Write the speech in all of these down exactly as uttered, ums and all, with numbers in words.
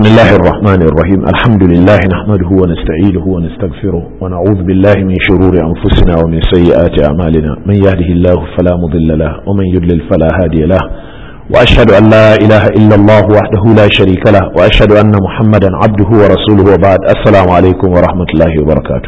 بسم الله الرحمن الرحيم الحمد لله نحمده ونستعينه ونستغفره ونعوذ بالله من شرور أنفسنا ومن سيئات أعمالنا من يهده الله فلا مضل له ومن يضلل فلا هادي له وأشهد أن لا إله إلا الله وحده لا شريك له وأشهد أن محمدا عبده ورسوله وبعد السلام عليكم ورحمة الله وبركاته.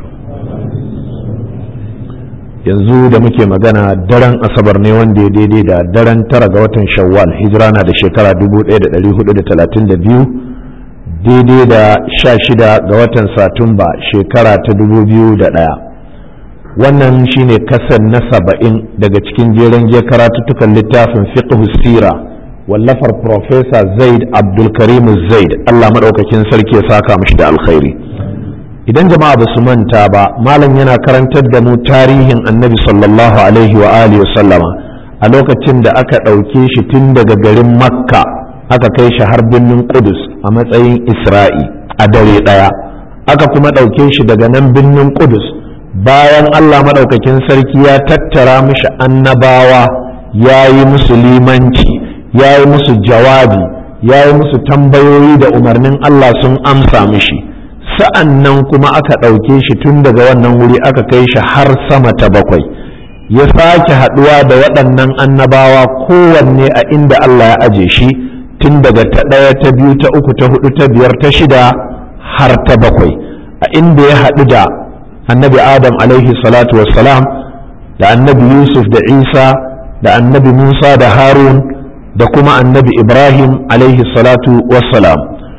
yanzu da muke magana daren asabar ne wanda ya daidai da daren tara ga watan shawwal hijira na da shekara dubu ɗaya da ɗari hudu da talatin da biyu daidai da sha shida ga watan satumba shekara ta dubu biyu da ɗaya. Wannan shine kasan na saba'in daga cikin jeren je karatuttukan littafin fiqhu sira wallafar Profesa Zaid Abdulkarim Zaid, Allah maɗaukakin sarki ya saka mishi da alkhairi. Idan jama'a ba su manta ba, malam yana karantar da mu tarihin annabi sallallahu alaihi wa alihi wa sallama a lokacin da aka ɗauke shi tun daga garin makka aka kai shi har birnin Qudus a matsayin Isra'i a dare ɗaya, aka kuma ɗauke shi daga nan birnin Qudus bayan Allah maɗaukakin sarki ya tattara mishi annabawa, ya yi musu limanci, ya yi musu jawabi, ya yi musu tambayoyi da umarnin Allah sun amsa mishi. sa'an nan kuma aka ɗauke shi tun daga wannan wuri aka kai shi har sama ta bakwai, ya sake haɗuwa da waɗannan annabawa kowanne a inda Allah ya aje shi tun daga ta ɗaya ta biyu ta uku ta hudu ta biyar ta shida har ta bakwai, a inda ya haɗu da annabi Adam alaihi salatu wassalam da annabi Yusuf da Isa da annabi Musa da Harun da kuma annabi Ibrahim alaihi salatu wassalam.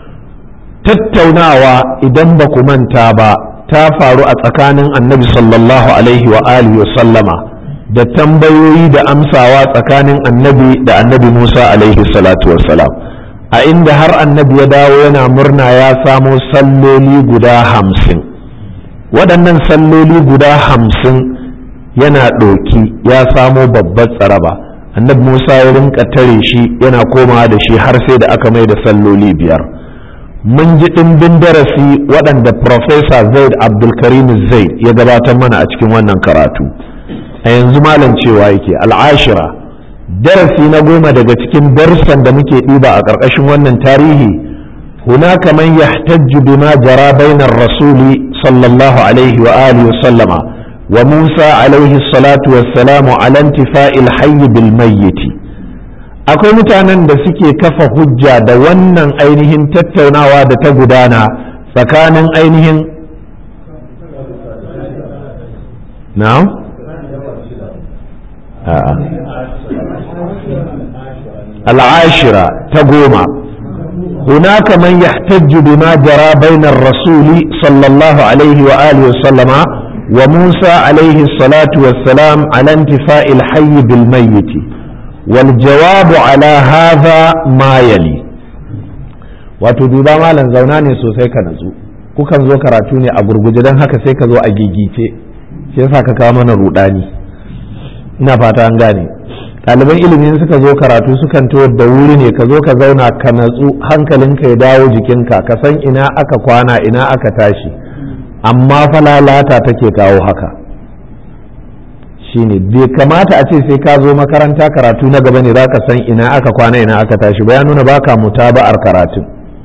Tattaunawa idan ba ku manta ba ta faru a tsakanin annabi sallallahu alaihi wa alihi wa sallama da tambayoyi da amsawa tsakanin annabi da annabi Musa alaihi salatu wassalam, a inda har annabi ya dawo yana murna ya samo salloli guda hamsin. Waɗannan salloli guda hamsin yana ɗoki ya samo babbar tsaraba, annabi Musa ya rinka tare shi yana komawa da shi har sai da aka mai da salloli biyar. Mun ji ɗimbin darasi waɗanda Profesa Zaid Abdulkarim Zaid ya gabatar mana a cikin wannan karatu. A yanzu malam cewa yake al'ashira, darasi na goma daga cikin darussan da muke ɗiba a ƙarƙashin wannan tarihi, hunaka man yahtajju bima jara bainar rasuli sallallahu alaihi wa alihi wa sallama wa Musa alaihi salatu wassalamu ala intifa'il hayy bil mayyiti. Akwai mutanen da suke kafa hujja da wannan ainihin tattaunawa da ta gudana tsakanin ainihin na'am al'ashira ta goma, hunaka man yahtajju bima jara bainar rasuli sallallahu alaihi wa alihi wa sallama wa Musa alaihi salatu wassalam ala intifa'il hayy bil mayyiti. والجواب على هذا ما يلي. wato duba malam zauna ne sosai ka natsu, kukan zo karatu ne a gurguje don haka sai ka zo a gigice, shi yasa ka kawo mana rudani. Ina fata an gane ɗaliban ilimin suka zo karatu sukan to da wuri ne ka zo ka zauna ka natsu, hankalinka ya dawo jikinka, ka san ina aka kwana ina aka tashi, amma fa lalata take kawo haka. Shine bai kamata a ce sai ka zo makaranta karatu na gaba ne za ka san ina aka kwana ina aka tashi ba, ya nuna baka mutaba'ar karatun.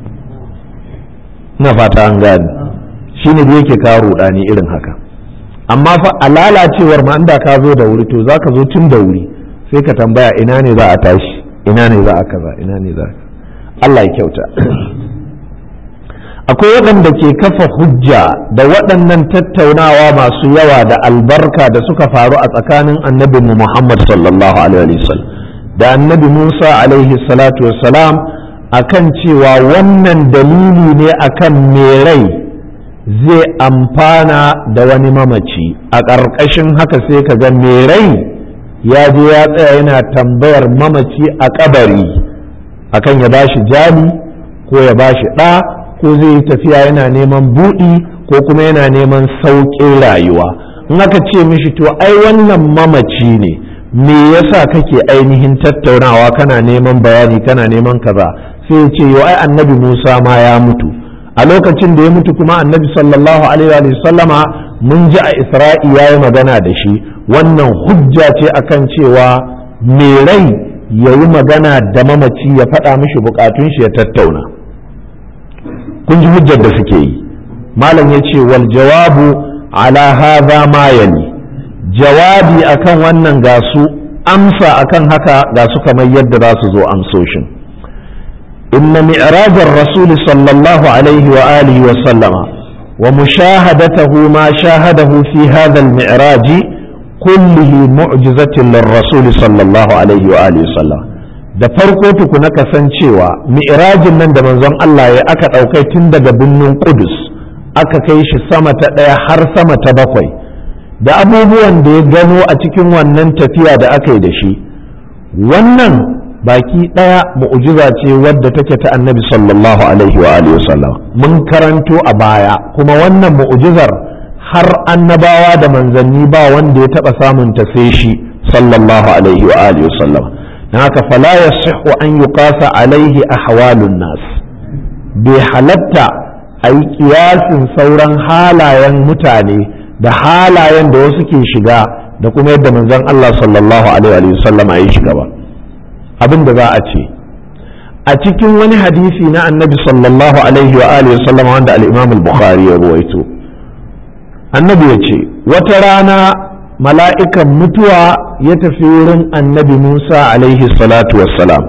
Ina fata an gane shine da yake kawo rudani irin haka. Amma fa a lalacewar ma inda ka zo da wuri to za ka zo tun da wuri sai ka tambaya ina ne za a tashi, ina ne za a kaza, ina ne za a Allah ya kyauta. Akwai waɗanda ke kafa hujja da waɗannan tattaunawa masu yawa da albarka da suka faru a tsakanin annabinmu Muhammad sallallahu alaihi wasallam da annabi Musa alaihi salatu wassalam akan cewa wannan dalili ne akan me rai zai amfana da wani mamaci. A ƙarƙashin haka sai ka ga me rai ya je ya tsaya yana tambayar mamaci a kabari akan ya bashi jali ko ya bashi ɗa ko zai yi tafiya yana neman buɗi ko kuma yana neman sauƙin rayuwa. In aka ce mishi to ai wannan mamaci ne, me yasa kake ainihin tattaunawa kana neman bayani kana neman kaza, sai ya ce yo ai annabi Musa ma ya mutu, a lokacin da ya mutu kuma annabi sallallahu alaihi wa sallama mun ji a Isra'i yayi magana da shi. Wannan hujja ce akan cewa me rai yayi magana da mamaci ya faɗa mishi bukatun shi ya tattauna. kun ji hujjar da suke yi. malam ya ce wal jawabu ala hadha ma yali, jawabi akan wannan ga su, amsa akan haka ga su kamar yadda za su zo amsoshin. inna mi'rajar rasuli sallallahu alaihi wa alihi wa sallama wa mushahadatahu ma shahadahu fi hadha al-mi'raj kullihi mu'jizatin lirrasul sallallahu alaihi wa alihi wa sallam. da farko tukuna kasancewa mi'rajin nan da manzon Allah ya aka ɗaukai tun daga birnin Qudus aka kai shi sama ta ɗaya har sama ta bakwai, da abubuwan da ya gano a cikin wannan tafiya da aka yi da shi, wannan baki ɗaya mu'jiza ce wadda take ta annabi sallallahu alaihi wa alihi wasallam. mun karanto a baya kuma wannan mu'jizar har annabawa da manzanni ba wanda ya taɓa samun ta sai shi sallallahu alaihi wa alihi wasallam. na haka fala yasihhu an yuqasa alaihi ahwalun nas, bai halatta a yi kiyasin sauran halayen mutane da halayen da wasu ke shiga da kuma yadda manzon Allah sallallahu alaihi wa sallam ya shiga ba. abin da za a ce a cikin wani hadisi na annabi sallallahu alaihi wa alihi wa sallam wanda al-Imam al-Bukhari ya ruwaito, annabi ya ce wata rana mala'ikan mutuwa ya tafi wurin annabi Musa alaihi salatu wassalam,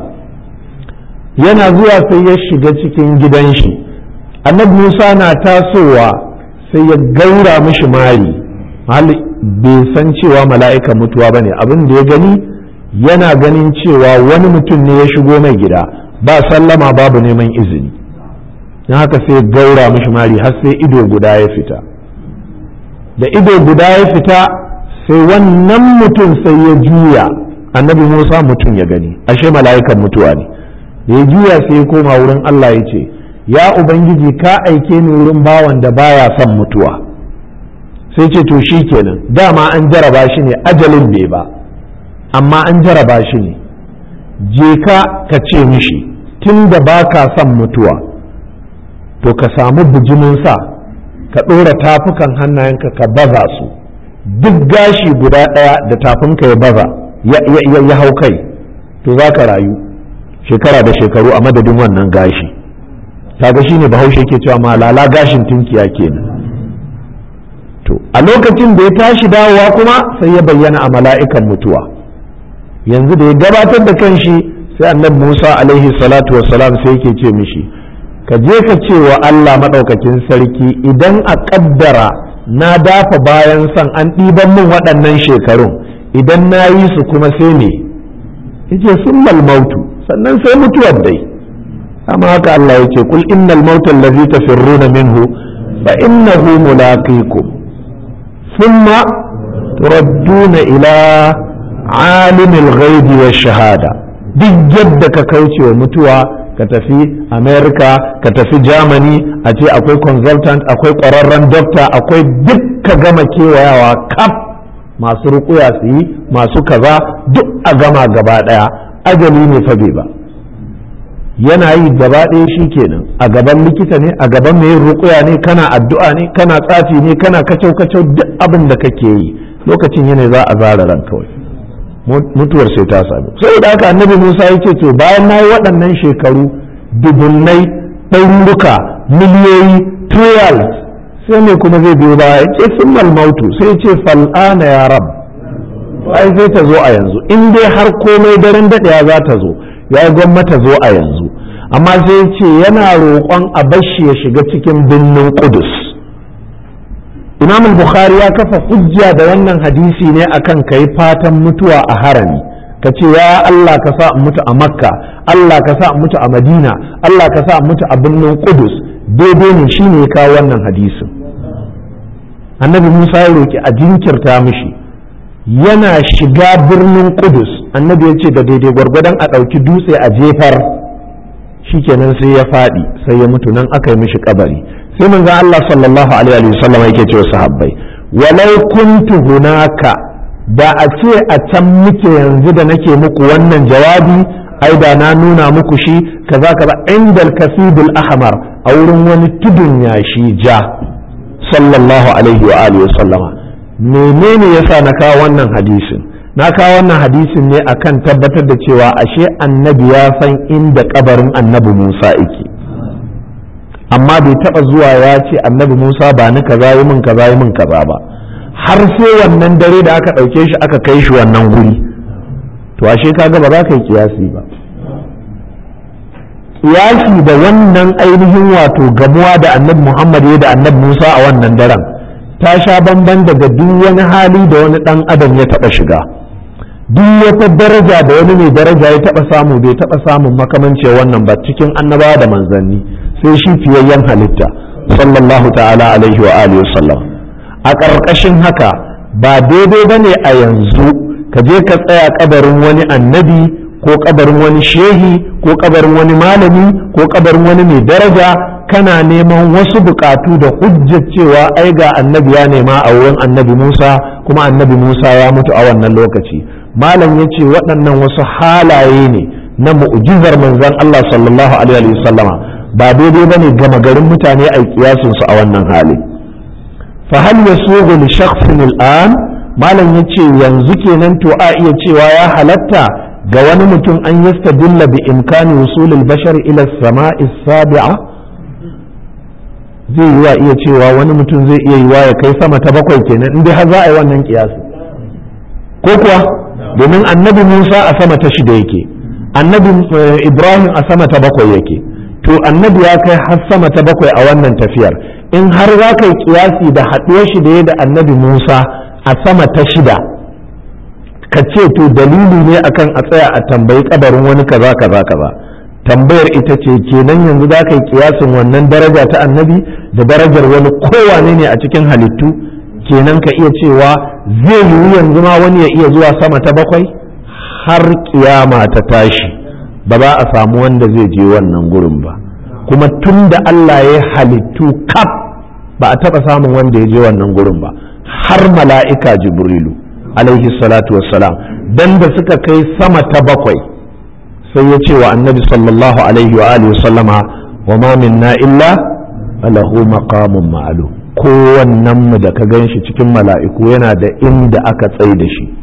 yana zuwa sai ya shiga cikin gidan shi. annabi Musa na tasowa sai ya gaura mishi mari, hali bai san cewa mala'ikan mutuwa bane. abin da ya gani, yana ganin cewa wani mutum ne ya shigo mai gida ba sallama babu neman izini, don haka sai ya gaura mishi mari har sai ido guda ya fita. da ido guda ya fita sai wannan mutum sai ya juya, annabi Musa mutum ya gani, ashe mala'ikan mutuwa ne. da ya juya sai ya koma wurin Allah ya ce, ya ubangiji ka aike ni wurin bawan da baya son mutuwa. sai ce to shi kenan, dama an jaraba shi ne, ajalin bai ba amma an jaraba shi ne, je ka ka ce mishi tun da ba ka son mutuwa to ka samu bijimin sa ka ɗora tafukan hannayenka ka baza su, duk gashi guda ɗaya da tafinka ya baza ya hau kai, to za ka rayu shekara da shekaru a madadin wannan gashi. kaga shine bahaushe ke cewa malala gashin tunkiya kenan. to a lokacin da ya tashi dawowa kuma sai ya bayyana a mala'ikan mutuwa. yanzu da ya gabatar da kanshi sai annabi Musa alaihi salatu wassalam sai yake ce mishi, ka je ka ce wa Allah madaukakin sarki idan a kaddara na dafa bayan san an ɗiban min waɗannan shekarun, idan na yi su kuma sai ne yace summal mautu, sannan sai mutuwar dai. amma haka Allah ya ce kul innal mauta allazi tafirruna minhu fa innahu mulaqikum thumma turadduna ila alimil ghaibi wash shahada. duk yadda ka kauce wa mutuwa, ka tafi America, ka tafi Germany, a ce akwai consultant, akwai ƙwararren doctor, akwai duk ka gama kewayawa kaf, masu rukuya su yi, masu kaza duk a gama gaba ɗaya, ajali ne fa bai ba. yana yi gaba ɗaya shi kenan, a gaban likita ne, a gaban mai rukuya ne, kana addu'a ne, kana tsafi ne, kana kacau kacau, duk abin da kake yi lokacin yana za a zara ran kawai, mutuwar sai ta sami. sai da haka annabi Musa ya ce to bayan na yi waɗannan shekaru dubunnai, ɗaruruka, miliyoyi, trials, sai mai kuma zai biyo baya, ya ce summal mautu, sai ya ce fal'ana ya rab, ai sai ta zo a yanzu, in dai har komai daren daɗewa za ta zo, ya gwamnata zo a yanzu. amma sai ce yana roƙon a bashi ya shiga cikin birnin Qudus. Imam al-Bukhari ya kafa hujja da wannan hadisi ne akan kai fatan mutuwa a harami, ka ce ya Allah ka sa mutu a Makka, Allah ka sa mutu a Madina, Allah ka sa mutu a birnin Qudus, daidai ne shine ya kawo wannan hadisin. annabi Musa ya roki a jinkirta mishi, yana shiga birnin Qudus annabi ya ce da daidai gwargwadon a ɗauki dutse a jefar, shikenan sai ya faɗi sai ya mutu, nan aka yi mishi kabari. sai manzon Allah sallallahu alaihi wa sallam yake cewa sahabbai, walau kuntu hunaka, da a ce a can muke yanzu da nake muku wannan jawabi, ai da na nuna muku shi kaza kaza indal kasibul ahmar, a wurin wani tudun yashi ja, sallallahu alaihi wa alihi wa sallama. menene yasa na kawo wannan hadisin? na kawo wannan hadisin ne akan tabbatar da cewa ashe annabi ya san inda kabarin annabi Musa yake. amma bai taɓa zuwa ya ce annabi Musa ba ni kaza yi min kaza yi min kaza ba, har sai wannan dare da aka ɗauke shi aka kai shi wannan guri. To ashe kaga ba za ka yi kiyasi ba. Kiyasi da wannan ainihin wato gamuwa da annabi Muhammad ya da annabi Musa a wannan daren ta sha bamban daga duk wani hali da wani ɗan adam ya taɓa shiga. Duk wata daraja da wani mai daraja ya taɓa samu bai taɓa samun makamance wannan ba cikin annabawa da manzanni, sai shi fiyayyen halitta sallallahu ta'ala alaihi wa alihi wasallam. A ƙarƙashin haka ba daidai bane a yanzu ka je ka tsaya kabarin wani annabi ko kabarin wani shehi ko kabarin wani malami ko kabarin wani mai daraja kana neman wasu bukatu da hujjar cewa ai ga annabi ya nema a wurin annabi Musa kuma annabi Musa ya mutu a wannan lokaci. Malam ya ce waɗannan wasu halaye ne na mu'jizar manzon Allah sallallahu alaihi wasallama, ba daidai bane gama garin mutane a kiyasin su a wannan hali. fa hal yasughu li shakhsin al'an, malam ya ce yanzu kenan to a iya cewa ya halatta ga wani mutum an yastadilla bi imkani wusulil bashar ila as-sama'i as-sabi'a. Zai yi wa iya cewa wani mutum zai iya yiwa ya kai sama ta bakwai kenan in dai har za a yi wannan kiyasi, ko kuwa domin annabi Musa a sama ta shida yake, annabi Ibrahim a sama ta bakwai yake, to annabi ya kai har sama ta bakwai a wannan tafiyar. In har za ka yi kiyasi da haɗuwar shi da ya da annabi Musa a sama ta shida, ka ce to dalili ne akan a tsaya a tambayi kabarin wani kaza kaza kaza. Tambayar ita ce kenan yanzu za ka yi kiyasin wannan daraja ta annabi da darajar wani kowane ne a cikin halittu, kenan ka iya cewa zai yiwu yanzu ma wani ya iya zuwa sama ta bakwai har kiyama ta tashi ba za a samu wanda zai je wannan gurin ba. Kuma tun da Allah ya halittu kaf ba a taɓa samun wanda ya je wannan gurin ba, har mala'ika Jibrilu alaihi salatu wassalam dan da suka kai sama ta bakwai sai ya ce wa annabi sallallahu alaihi wa alihi sallama wa ma minna illa lahu maqamun ma'lum. Kowannen mu da ka gan shi cikin mala'iku yana da inda aka tsai da shi,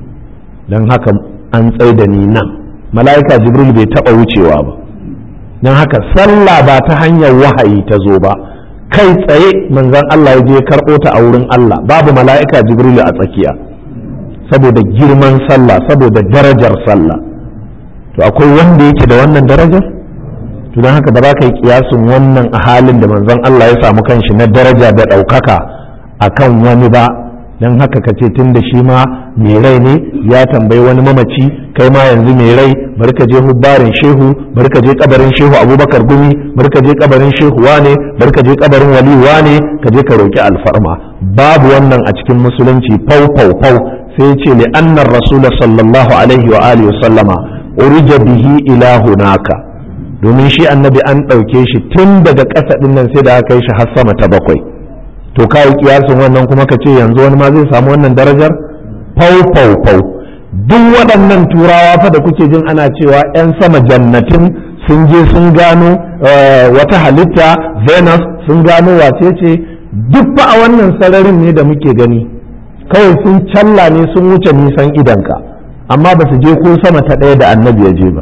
don haka an tsai da ni nan. Mala'ika Jibril bai taɓa wucewa ba, don haka sallah ba ta hanyar wahayi ta zo ba, kai tsaye manzon Allah ya je karɓo ta a wurin Allah, babu mala'ika Jibril a tsakiya, saboda girman sallah, saboda darajar sallah. To akwai wanda yake da wannan darajar? To don haka ba za ka yi kiyasin wannan a halin da manzon Allah ya samu kanshi na daraja da ɗaukaka a kan wani ba. Don haka ka ce tun da shi ma mai rai ne ya tambayi wani mamaci, kai ma yanzu mai rai bari ka je hubbarin shehu, bari ka je kabarin shehu Abubakar Gumi, bari ka je kabarin shehu wane, bari ka je kabarin wali wane, ka je ka roki alfarma. Babu wannan a cikin musulunci, fau fau fau. Sai ce li annar rasul sallallahu alaihi wa alihi wa sallama urija bihi ila hunaka, domin shi annabi an ɗauke shi tun daga ƙasa ɗin nan sai da aka kai shi har sama ta bakwai. To ka yi kiyasin wannan kuma ka ce yanzu wani ma zai samu wannan darajar? Fau fau fau. Duk waɗannan turawa fa da kuke jin ana cewa 'yan sama jannatin sun je sun gano wata halitta Venus, sun gano wace ce, duk fa a wannan sararin ne da muke gani, kawai sun challa ne sun wuce nisan idanka, amma ba su je ko sama ta ɗaya da annabi ya je ba.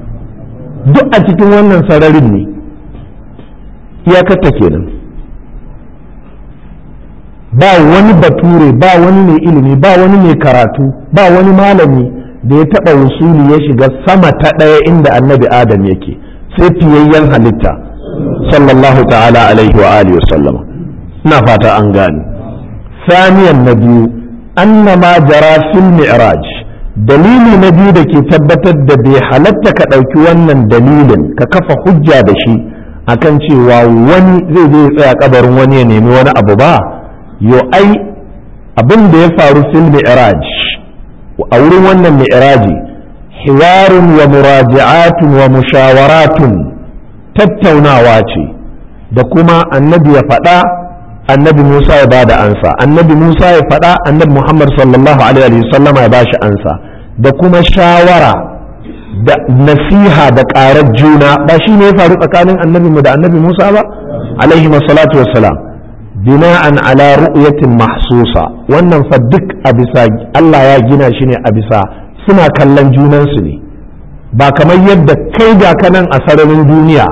Duk a cikin wannan sararin ne, iyakarta kenan. Ba wani bature, ba wani mai ilimi, ba wani mai karatu, ba wani malami da ya taɓa wusuli ya shiga sama ta ɗaya inda annabi Adam yake, sai fiyayyen halitta sallallahu ta'ala alaihi wa alihi wa sallama. Ina fata an gane. Saniyan na biyu, annama jara fil mi'raj, dalili na biyu da ke tabbatar da bai halatta ka ɗauki wannan dalilin ka kafa hujja da shi akan cewa wani zai je ya tsaya kabarin wani ya nemi wani abu ba. Yo ai abin da ya faru fil mi'raj, a wurin wannan mi'raji, hiwarun wa muraji'atun wa mushawaratun, tattaunawa ce da kuma annabi ya faɗa, annabi Musa ya bada ansa, annabi Musa ya faɗa, annabi Muhammad sallallahu alaihi wasallama ya bashi ansa, da kuma shawara da nasiha da ƙarar juna. Ba shi ne ya faru tsakanin annabi mu da annabi Musa ba alaihi salatu wassalam, bina'an ala ru'yatin mahsusa. Wannan fa duk a bisa Allah ya gina shi ne a bisa suna kallon junansu ne, ba kamar yadda kai ga kanan a sararin duniya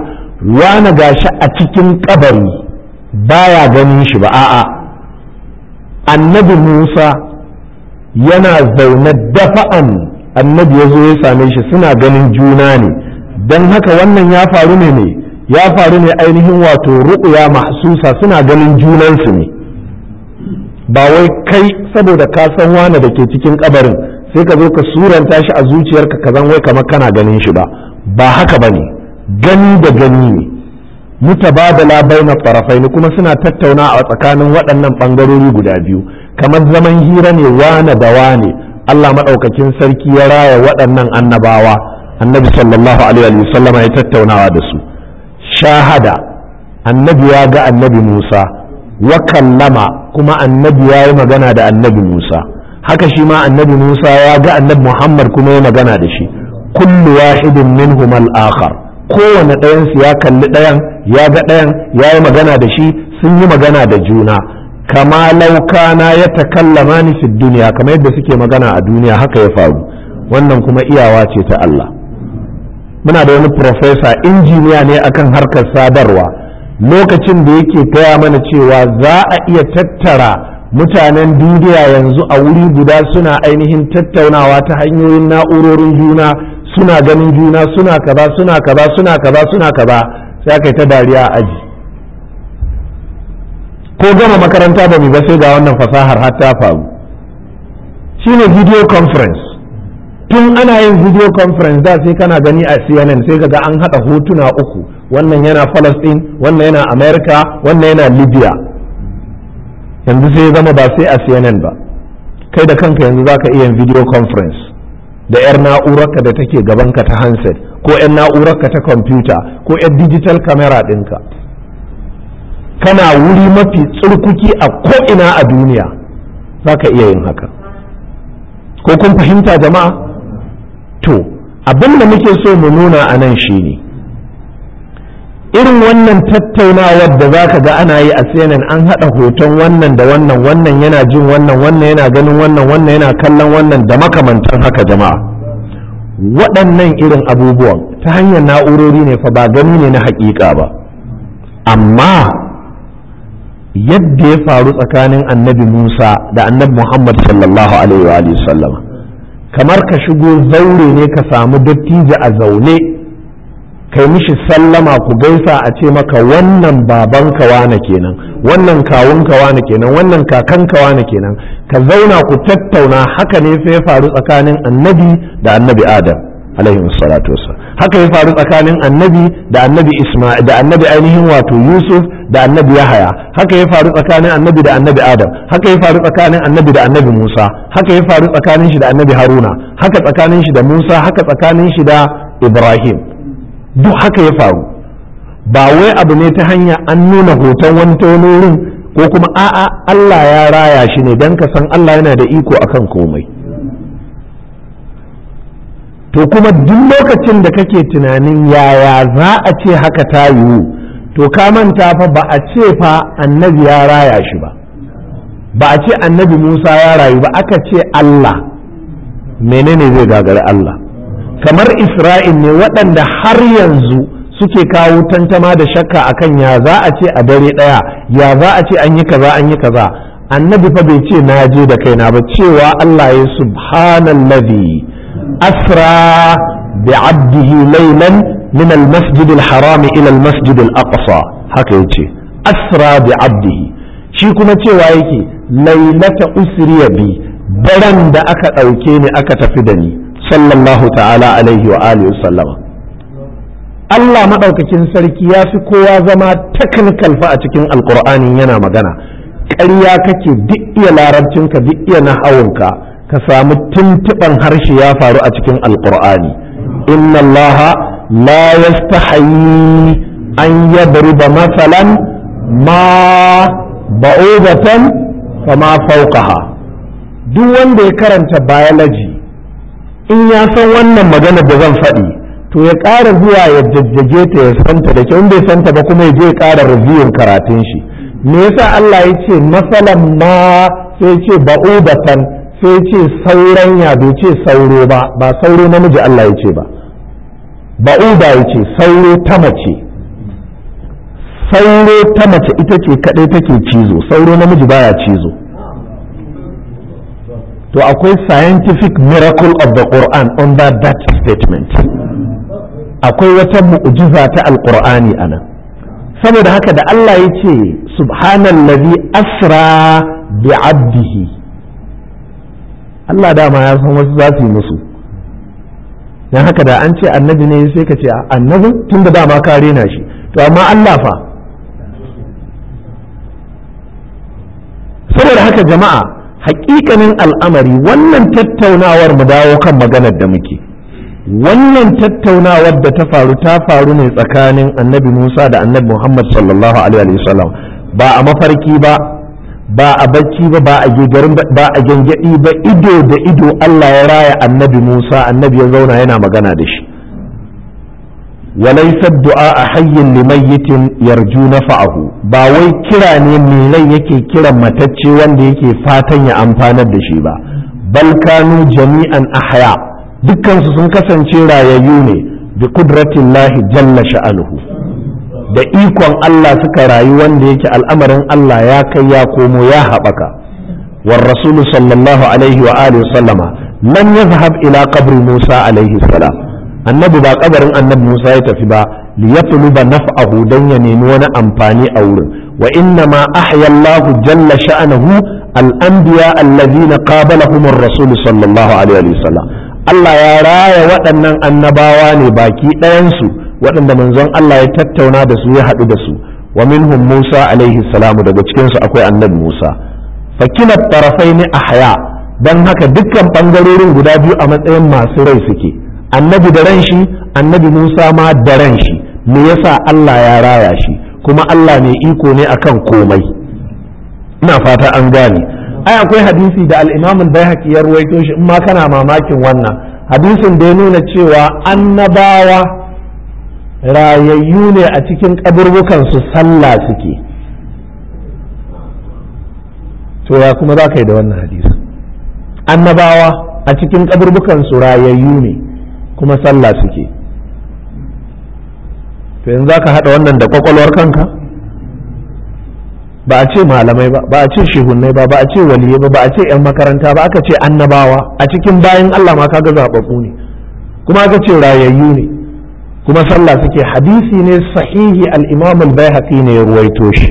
wani gashi a cikin kabari baya ganin shi ba, a'a annabi Musa yana zaune dafa'an annabi ya zo ya same shi suna ganin juna ne, don haka wannan ya faru ne ne ya faru ne ainihin wato ru'ya mahsusa, suna ganin junansu ne, ba wai kai saboda ka san wani da ke cikin kabarin sai ka zo ka suranta shi a zuciyarka ka zan wai kamar kana ganin shi ba, ba haka bane, gani da gani ne mutabadala baina tarafaini, kuma suna tattauna a tsakanin waɗannan ɓangarori guda biyu kamar zaman hira ne wane da wane. Allah maɗaukakin sarki ya raya waɗannan annabawa, annabi sallallahu alaihi wa sallama ya tattaunawa da su. Shahada, annabi ya ga annabi Musa, wa kallama, kuma annabi ya yi magana da annabi Musa, haka shi ma annabi Musa ya ga annabi Muhammad kuma ya magana da shi. Kullu wahidin minhum al-akhar, kowane ɗayansu ya kalli ɗayan, ya ga ɗayan, ya yi magana da shi, sun yi magana da juna. Kama laukana ya takallama ni fi duniya, kamar yadda suke magana a duniya haka ya faru. Wannan kuma iyawa ce ta Allah. Muna da wani profesa injiniya ne akan harkar sadarwa, lokacin da yake gaya mana cewa za a iya tattara mutanen duniya yanzu a wuri guda suna ainihin tattaunawa ta hanyoyin na'urorin juna, suna ganin juna, suna kaza suna kaza suna kaza suna kaza, sai aka yi ta dariya a aji. Ko gama makaranta ba mu ba sai ga wannan fasahar har ta faru, shine video conference. Tun ana yin video conference da sai kana gani a C N N sai kaga an haɗa hotuna uku, wannan yana Palestine, wannan yana America, wannan yana Libya. Yanzu sai zama ba sai a C N N ba, kai da kanka yanzu zaka iya yin video conference da yar na'urarka da take gabanka ta handset, ko yar na'urarka ta computer, ko yar digital camera ɗinka. Kana wuri mafi tsurkuki a ko'ina a duniya zaka iya yin haka. Ko kun fahimta jama'a? To, abin da muke so mu nuna a nan shi ne, irin wannan tattaunawar da za ka ga ana yi a C N N, an haɗa hoton wannan da wannan, wannan yana jin wannan, wannan yana ganin wannan, wannan yana kallon wannan da makamantan haka jama'a. Waɗannan irin abubuwan ta hanyar na'urori ne fa, ba gani ne na haƙiƙa ba. Amma yadda ya faru tsakanin annabi Musa da annabi Muhammad sallallahu alaihi wa sallama, kamar ka shigo zaure ne ka samu dattijo a zaune, kai mishi sallama ku gaisa a ce maka wannan baban wane kenan, wannan kawun wane kenan, wannan kakan wane kenan, ka zauna ku tattauna. Haka ne sai ya faru tsakanin annabi da annabi Adam alaihi salatu wassalam, haka ya faru tsakanin annabi da annabi Isma'il da annabi ainihin wato Yusuf da annabi Yahaya, haka ya faru tsakanin annabi da annabi Adam, haka ya faru tsakanin annabi da annabi Musa, haka ya faru tsakanin shi da annabi Haruna, haka tsakanin shi da Musa, haka tsakanin shi da Ibrahim. Duk haka ya faru, ba wai abu ne ta hanya an nuna hoton wani ta wani wurin, ko kuma a'a Allah ya raya shi ne don ka san Allah yana da iko akan komai. To kuma duk lokacin da kake tunanin yaya za a ce haka ta yiwu, to ka manta fa ba a ce fa annabi ya raya shi ba, ba a ce annabi Musa ya rayu ba, aka ce Allah. Menene zai gagari Allah? Kamar Isra'il ne waɗanda har yanzu suke kawo tantama da shakka akan ya za a ce a dare ɗaya, ya za a ce an yi kaza an yi kaza. Annabi fa bai ce na je da kaina ba, cewa Allah ya subhanallazi أسرى بعبده ليلا من المسجد الحرام إلى المسجد الأقصى. haka yace asra bi abdihi, shi kuma cewa yake lailata usriya bi, daren da aka ɗauke ni aka tafi da ni sallallahu ta'ala alaihi wa alihi sallama. Allah maɗaukakin sarki ya fi kowa zama technical fa a cikin alkur'ani yana magana. Ƙarya kake duk iya larabcinka duk iya nahawunka ka samu tuntuɓan harshe ya faru a cikin alkur'ani. inna allaha la yastahi an yadriba masalan ma ba'udatan fama fawqaha. duk wanda ya karanta biology in ya san wannan magana da zan faɗi to ya ƙara zuwa ya jajjage ta ya santa da kyau, in bai santa ba kuma ya je ya ƙara reviewin karatun shi. me yasa Allah ya ce masalan ma sai ya ce ba'udatan, sai ce sauran ya bai ce sauro ba, ba sauro namiji Allah ya ce ba, ba'uda ya ce sauro ta mace. sauro ta mace ita ce kadai take cizo, sauro namiji baya cizo. To akwai scientific miracle of the Quran under that statement. Akwai wata mu'jiza ta alqur'ani anan. Saboda haka da Allah ya ce subhanallazi asra bi abdihi, Allah dama ya san wasu za su yi musu, dan haka da an ce annabi ne sai ka ce annabi tun da dama ka rena shi, to amma Allah fa. Saboda haka jama'a, hakikanin al'amari wannan tattaunawar mu dawo kan maganar da muke, wannan tattaunawar da ta faru ta faru ne tsakanin annabi Musa da annabi Muhammad sallallahu alaihi wasallam, ba a mafarki ba, ba a bacci ba, ba a gegarin ba a gengedi ba, ido da ido Allah ya raya annabi Musa, annabi ya zauna yana magana da shi. walaysa du'a hayyin limayyitin yarju nafa'ahu, ba wai kira ne mai rai yake kiran matacce wanda yake fatan ya amfanar da shi ba, bal kanu jami'an ahya, dukkan su sun kasance rayayyu ne bi qudratillahi jalla sha'anuhu, da ikon Allah suka rayu wanda yake al'amarin Allah ya kai ya komo ya haɓaka. war rasulu sallallahu alaihi wa alihi sallama lam yadhhab ila qabri Musa alaihi salam, annabi ba kabarin annabi Musa ya tafi ba li yatluba naf'ahu dan ya nemi wani amfani a wurin, wa inna ma ahya Allahu jalla sha'anuhu al-anbiya alladhina qabalahum ar-rasul sallallahu alaihi wa sallam. Allah ya raya waɗannan annabawa ne baki ɗayansu waɗanda manzon Allah ya tattauna da su ya haɗu da su, wa minhum Musa alaihi salamu, daga cikinsu akwai annabi Musa. Fakila tarafaini ahya, dan haka dukkan ɓangarorin guda biyu a matsayin masu rai suke, annabi da ran shi, annabi Musa ma da ran shi. Me yasa Allah ya raya shi, kuma Allah ne iko ne akan komai. Ina fata an gane. Ai akwai hadisi da al-Imam al-Baihaqi ya ruwaito shi, in ma kana mamakin wannan hadisin da ya nuna cewa annabawa rayayyu ne a cikin kaburbukan su sallah suke. To ya kuma za ka yi da wannan hadisi? Annabawa a cikin kaburbukan su rayayyu ne kuma sallah suke. To yanzu za ka haɗa wannan da kwakwalwar kanka? Ba a ce malamai ba, ba a ce shehunnai ba, ba a ce waliyai ba, ba a ce 'yan makaranta ba, aka ce annabawa a cikin bayan Allah ma kaga zaɓaɓɓu ne, kuma aka ce rayayyu ne kuma sallah suke. Hadisi ne sahihi, al-Imam al-Baihaqi ne ya ruwaito shi.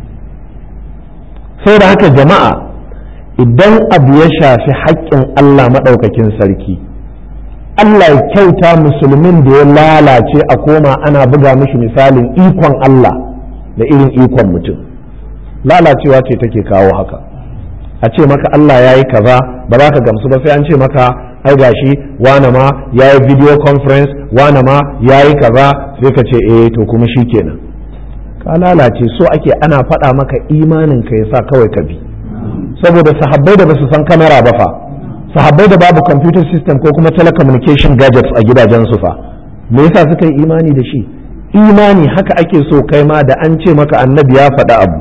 Sai da haka jama'a, idan abu ya shafi haƙƙin Allah maɗaukakin sarki, Allah ya kyauta musulmin da ya lalace a koma ana buga mishi misalin ikon Allah da irin ikon mutum. Lalacewa ce take kawo haka, a ce maka Allah ya yi kaza ba za ka gamsu ba, sai an ce maka ai gashi wane ma ya yi video conference, wane ma ya yi kaza, sai ka ce eh to kuma shi kenan ka lalace. So ake ana faɗa maka imanin ka yasa kawai ka bi, saboda sahabbai da basu san kamera ba fa, sahabbai da babu computer system ko kuma telecommunication gadgets a gidajensu fa, me yasa suka yi imani da shi? Imani haka ake so kai ma da an ce maka annabi ya faɗa abu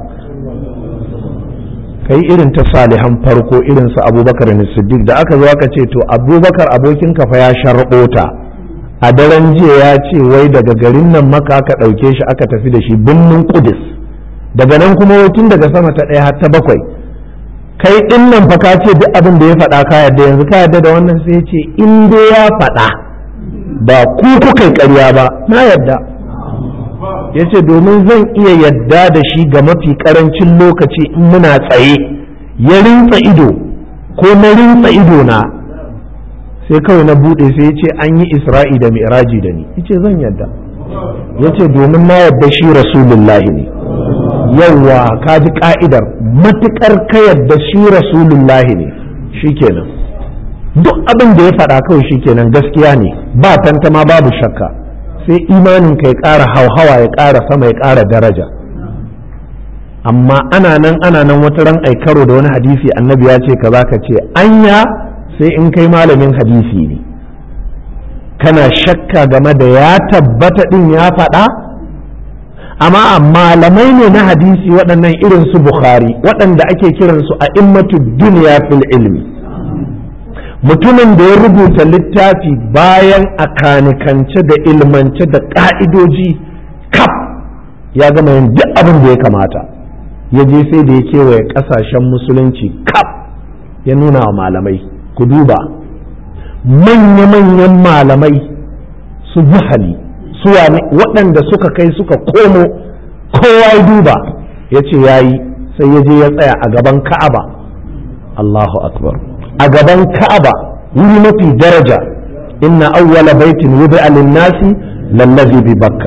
kai irin ta salihan farko, irin su Abubakar ne Siddiq, da aka zo aka ce to Abubakar abokin ka fa ya sharɓo ta a daren jiya, ya ce wai daga garin nan Makka aka ɗauke shi aka tafi da shi birnin Qudus, daga nan kuma tun daga sama ta ɗaya har ta bakwai. Kai ɗin nan fa ka ce duk abin da ya faɗa ka yarda, yanzu ka yarda da wannan? Sai ya ce in dai ya faɗa ba ku kuka ƙarya ba na yarda. Ya ce domin zan iya yadda da shi ga mafi karancin lokaci in muna tsaye, ya rinsa ido ko na rinsa ido na sai kawai na bude sai ya ce an yi Isra'i da Mi'raji da ni, ya ce zan yadda. Ya ce domin na yadda shi Rasulullahi ne. Yawwa ka ji ka'idar, matukar ka yadda shi Rasulullahi ne shikenan, duk abin da ya faɗa kawai shikenan gaskiya ne, ba tantama babu shakka, sai imanin ka ya ƙara hauhawa, ya ƙara sama, ya ƙara daraja. Amma ana nan ana nan wata ran ai karo da wani hadisi annabi ya ce kaza, ka ce anya, sai in kai malamin hadisi ne kana shakka game da ya tabbata din ya faɗa. Amma malamai ne na hadisi waɗannan irin su Bukhari, waɗanda ake kiransu a immatu duniya fil ilmi, mutumin da ya rubuta littafi bayan a kanikance da ilmance da ƙa'idoji kaf ya gama yin duk abin da ya kamata, ya je sai da ya kewaye ƙasashen musulunci kaf ya nuna wa malamai, ku duba manya-manyan malamai su Zuhali su wane waɗanda suka kai suka komo, kowa ya duba ya ce ya yi, sai ya je ya tsaya a gaban Ka'aba, Allahu akbar, a gaban Ka'aba wuri mafi daraja, inna awwala baitin wudi'a lin-nasi lallazi bi Bakka,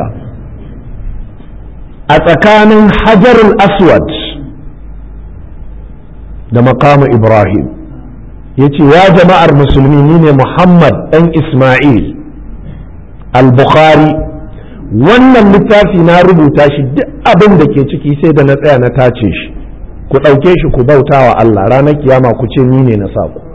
a tsakanin Hajarul Aswad da maqamu Ibrahim, yace ya jama'ar musulmi, ni ne Muhammad ɗan Ismail al-Bukhari, wannan littafi na rubuta shi duk abin da ke ciki sai da na tsaya na tace shi, ku ɗauke shi ku bauta wa Allah, ranar kiyama ku ce ni ne na sa ku.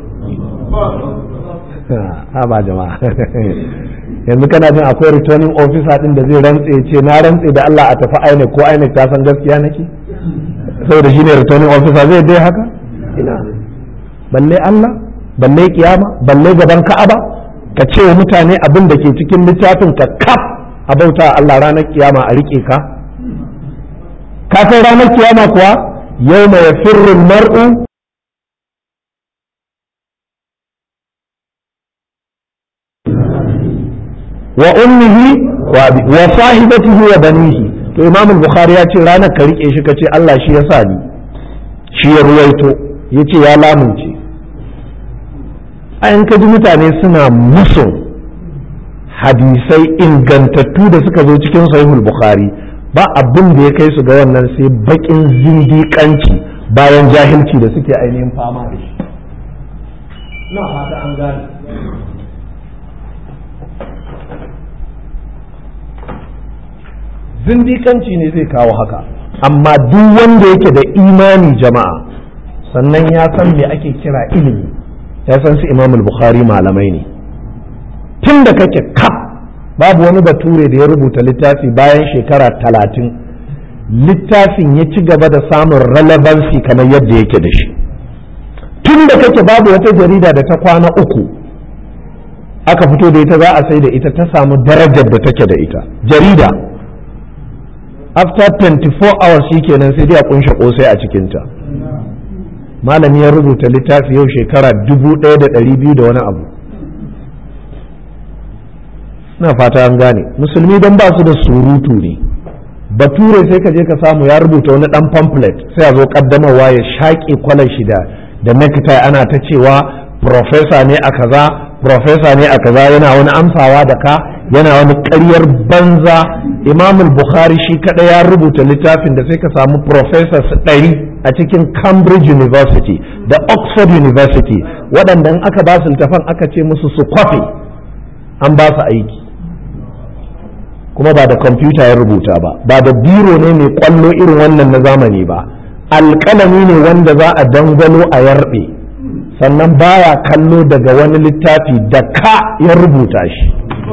Ha ba jama'a yanzu kana jin akwai returning officer din da zai rantse ce na rantse da Allah a tafi INEC ko INEC ta san gaskiya nake, saboda shi ne returning officer zai dai haka? Ina balle Allah, balle kiyama, balle gaban Ka'aba ka ce wa mutane abin da ke cikin littafin ka kaf a bauta Allah, ranar kiyama a rike ka ka san ranar kiyama kuwa yawma yafirru mar'u wa ummihi wa sahibatihi wa banihi. To Imam al-Bukhari ya ce ranar ka rike shi ka ce Allah shi ya sa ni, shi ya ruwaito, ya ce ya lamunce. Ayan kaji mutane suna musu hadisai ingantattu da suka zo cikin sahihul Bukhari, ba abin da ya kai su ga wannan sai bakin zindiƙanci bayan jahilci da suke ainihin fama da shi. Na fata an gane. Zindiƙanci ne zai kawo haka, amma duk wanda yake da imani jama'a, sannan ya san me ake kira ilimi, ya san su Imam al-Bukhari malamai ne. Tun da kake kaf babu wani bature da ya rubuta littafi bayan shekara talatin littafin ya ci gaba da samun relevancy kamar yadda yake da shi. Tun da kake babu wata jarida da ta kwana uku aka fito da ita za a sai da ita ta samu darajar da take da ita. Jarida after twenty-four hours shi kenan sai dai a kunshe kosai a cikinta. Malami ya rubuta littafi yau shekara dubu ɗaya da ɗari biyu da wani abu. Na fata an gane, musulmi don ba su da surutu ne. Bature sai ka je ka samu ya rubuta wani ɗan pamphlet sai a zo kaddamarwa ya shaƙe kwalar shi da da necktie ana ta cewa professor ne a kaza, professor ne a kaza, yana wani amsawa da ka, yana wani ƙaryar banza. Imam al-Bukhari shi kada ya rubuta littafin da sai ka samu professors ɗari a cikin Cambridge University da Oxford University, waɗanda in aka ba su littafan aka ce musu su kwafe an ba su aiki, kuma ba da kwamfuta ya rubuta ba, ba da biro ne mai kwallo irin wannan na zamani ba, alƙalami ne wanda za a dangwalo a yarbe, sannan baya kallo daga wani littafi da ka ya rubuta shi.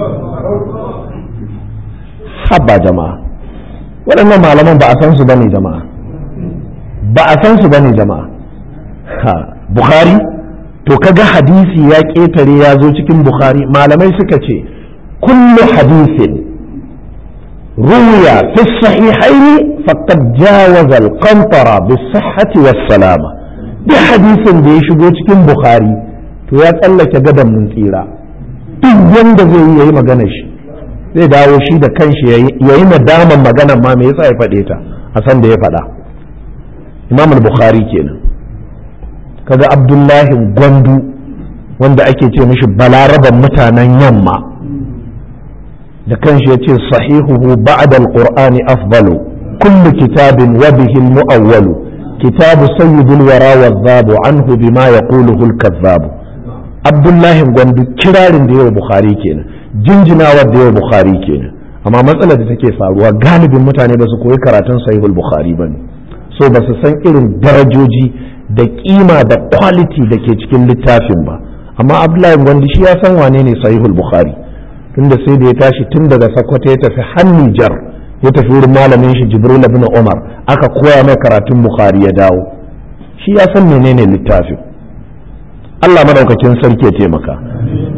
Habba jama'a, waɗannan malaman ba a san su bane jama'a, ba a san su bane jama'a. Ha, Bukhari, to kaga hadisi ya ƙetare ya zo cikin Bukhari, malamai suka ce kullu hadisin ruya fi sahihaini faqad jawaza al-qantara bis-sihhati was-salama. Duk hadisin da ya shigo cikin Bukhari to ya tsallake gadan mun tsira. Duk wanda zai yi yayi magana shi zai dawo shi da kanshi ya yi nadaman magana ma me yasa ya faɗe ta a san da ya faɗa. Imam al-Bukhari kenan. Kaga Abdullahi Gwandu wanda ake ce mishi balaraban mutanen yamma da kanshi yace sahihuhu ba'da al-Qur'ani afdalu kullu kitabin wa bihi al-mu'awwalu kitabu sayyidil wara wadh-dhabu anhu bima yaquluhu al-kadhdhab. Abdullahi Gwandu kirarin da yau Bukhari kenan, jinjinawar da yau Bukhari kenan, amma matsalar da take faruwa galibin mutane ba su koyi karatun sahihul Bukhari bane, so ba su san irin darajoji da kima da quality da ke cikin littafin ba. Amma Abdullahi Gwandu shi ya san wane ne sahihul Bukhari, tunda sai da ya tashi tun daga Sokoto ya tafi har Nijar, ya tafi wurin malamin shi Jibril ibn Umar aka koya mai karatun Bukhari ya dawo. Shi ya san menene littafin. Allah madaukakin sarki ya taimaka.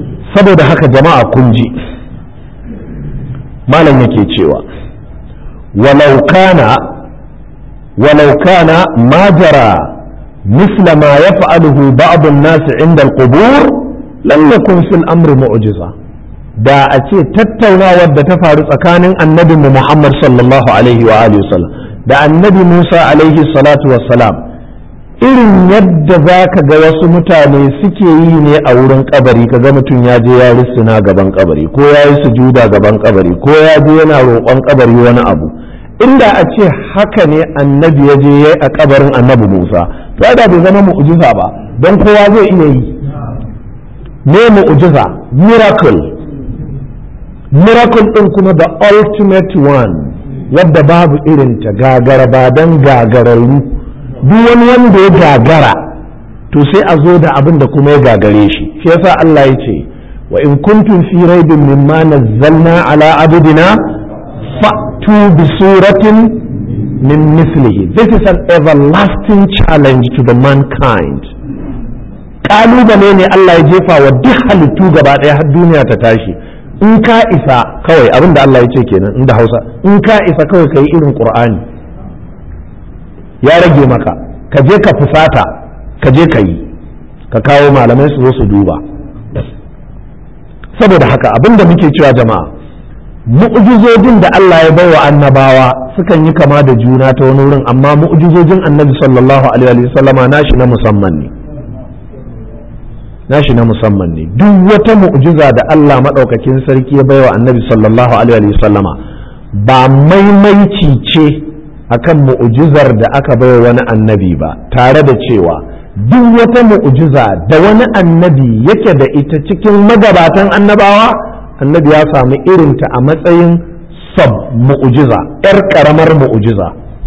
Saboda haka jama'a kun ji malam yake cewa walau kana walau kana ma jara مثل ما يفعله بعض الناس عند القبور لم يكن في الأمر معجزة da a ce tattaunawar da ta faru tsakanin annabi Muhammad sallallahu alaihi wa alihi wasallam da annabi Musa alaihi salatu wassalam irin yadda za ka ga wasu mutane suke yi ne a wurin kabari ka ga mutum ya je ya rissuna gaban kabari ko ya yi sujuda gaban kabari ko ya je yana roƙon kabari wani abu inda a ce haka ne annabi ya je yayi a kabarin annabi Musa to da bai zama mu'jiza ba don kowa zai iya yi ne mu'jiza miracle miracle din kuma the ultimate one wadda babu irin ta gagara ba dan gagararru duk wani wanda ya gagara to sai a zo da abin da kuma ya gagare shi shi yasa Allah ya ce wa in kuntum fi raibin mimma nazzalna ala abdina fa'tu bi suratin min mislihi. This is an everlasting challenge to the mankind. Kalubale ne Allah ya jefa wa duk halittu gaba ɗaya har duniya ta tashi. In ka isa kawai abin da Allah ya ce kenan inda Hausa in ka isa kawai ka yi irin Qur'ani ya rage maka ka je ka fusata ka je ka yi ka kawo malamai su zo su duba. Saboda haka abin da muke cewa jama'a mu'jizojin da Allah ya baiwa annabawa sukan yi kama da juna ta wani wurin amma mu'jizojin annabi sallallahu alaihi wasallama nashi na musamman ne nashi na musamman ne duk wata mu'jiza da Allah madaukakin sarki ya baiwa annabi sallallahu alaihi wasallama ba maimaici ce akan mu'jizar da aka baiwa wani annabi ba tare da cewa duk wata mu'jiza da wani annabi yake da ita cikin magabatan annabawa annabi ya samu irinta a matsayin sab mu'jiza yar karamar mu'jiza.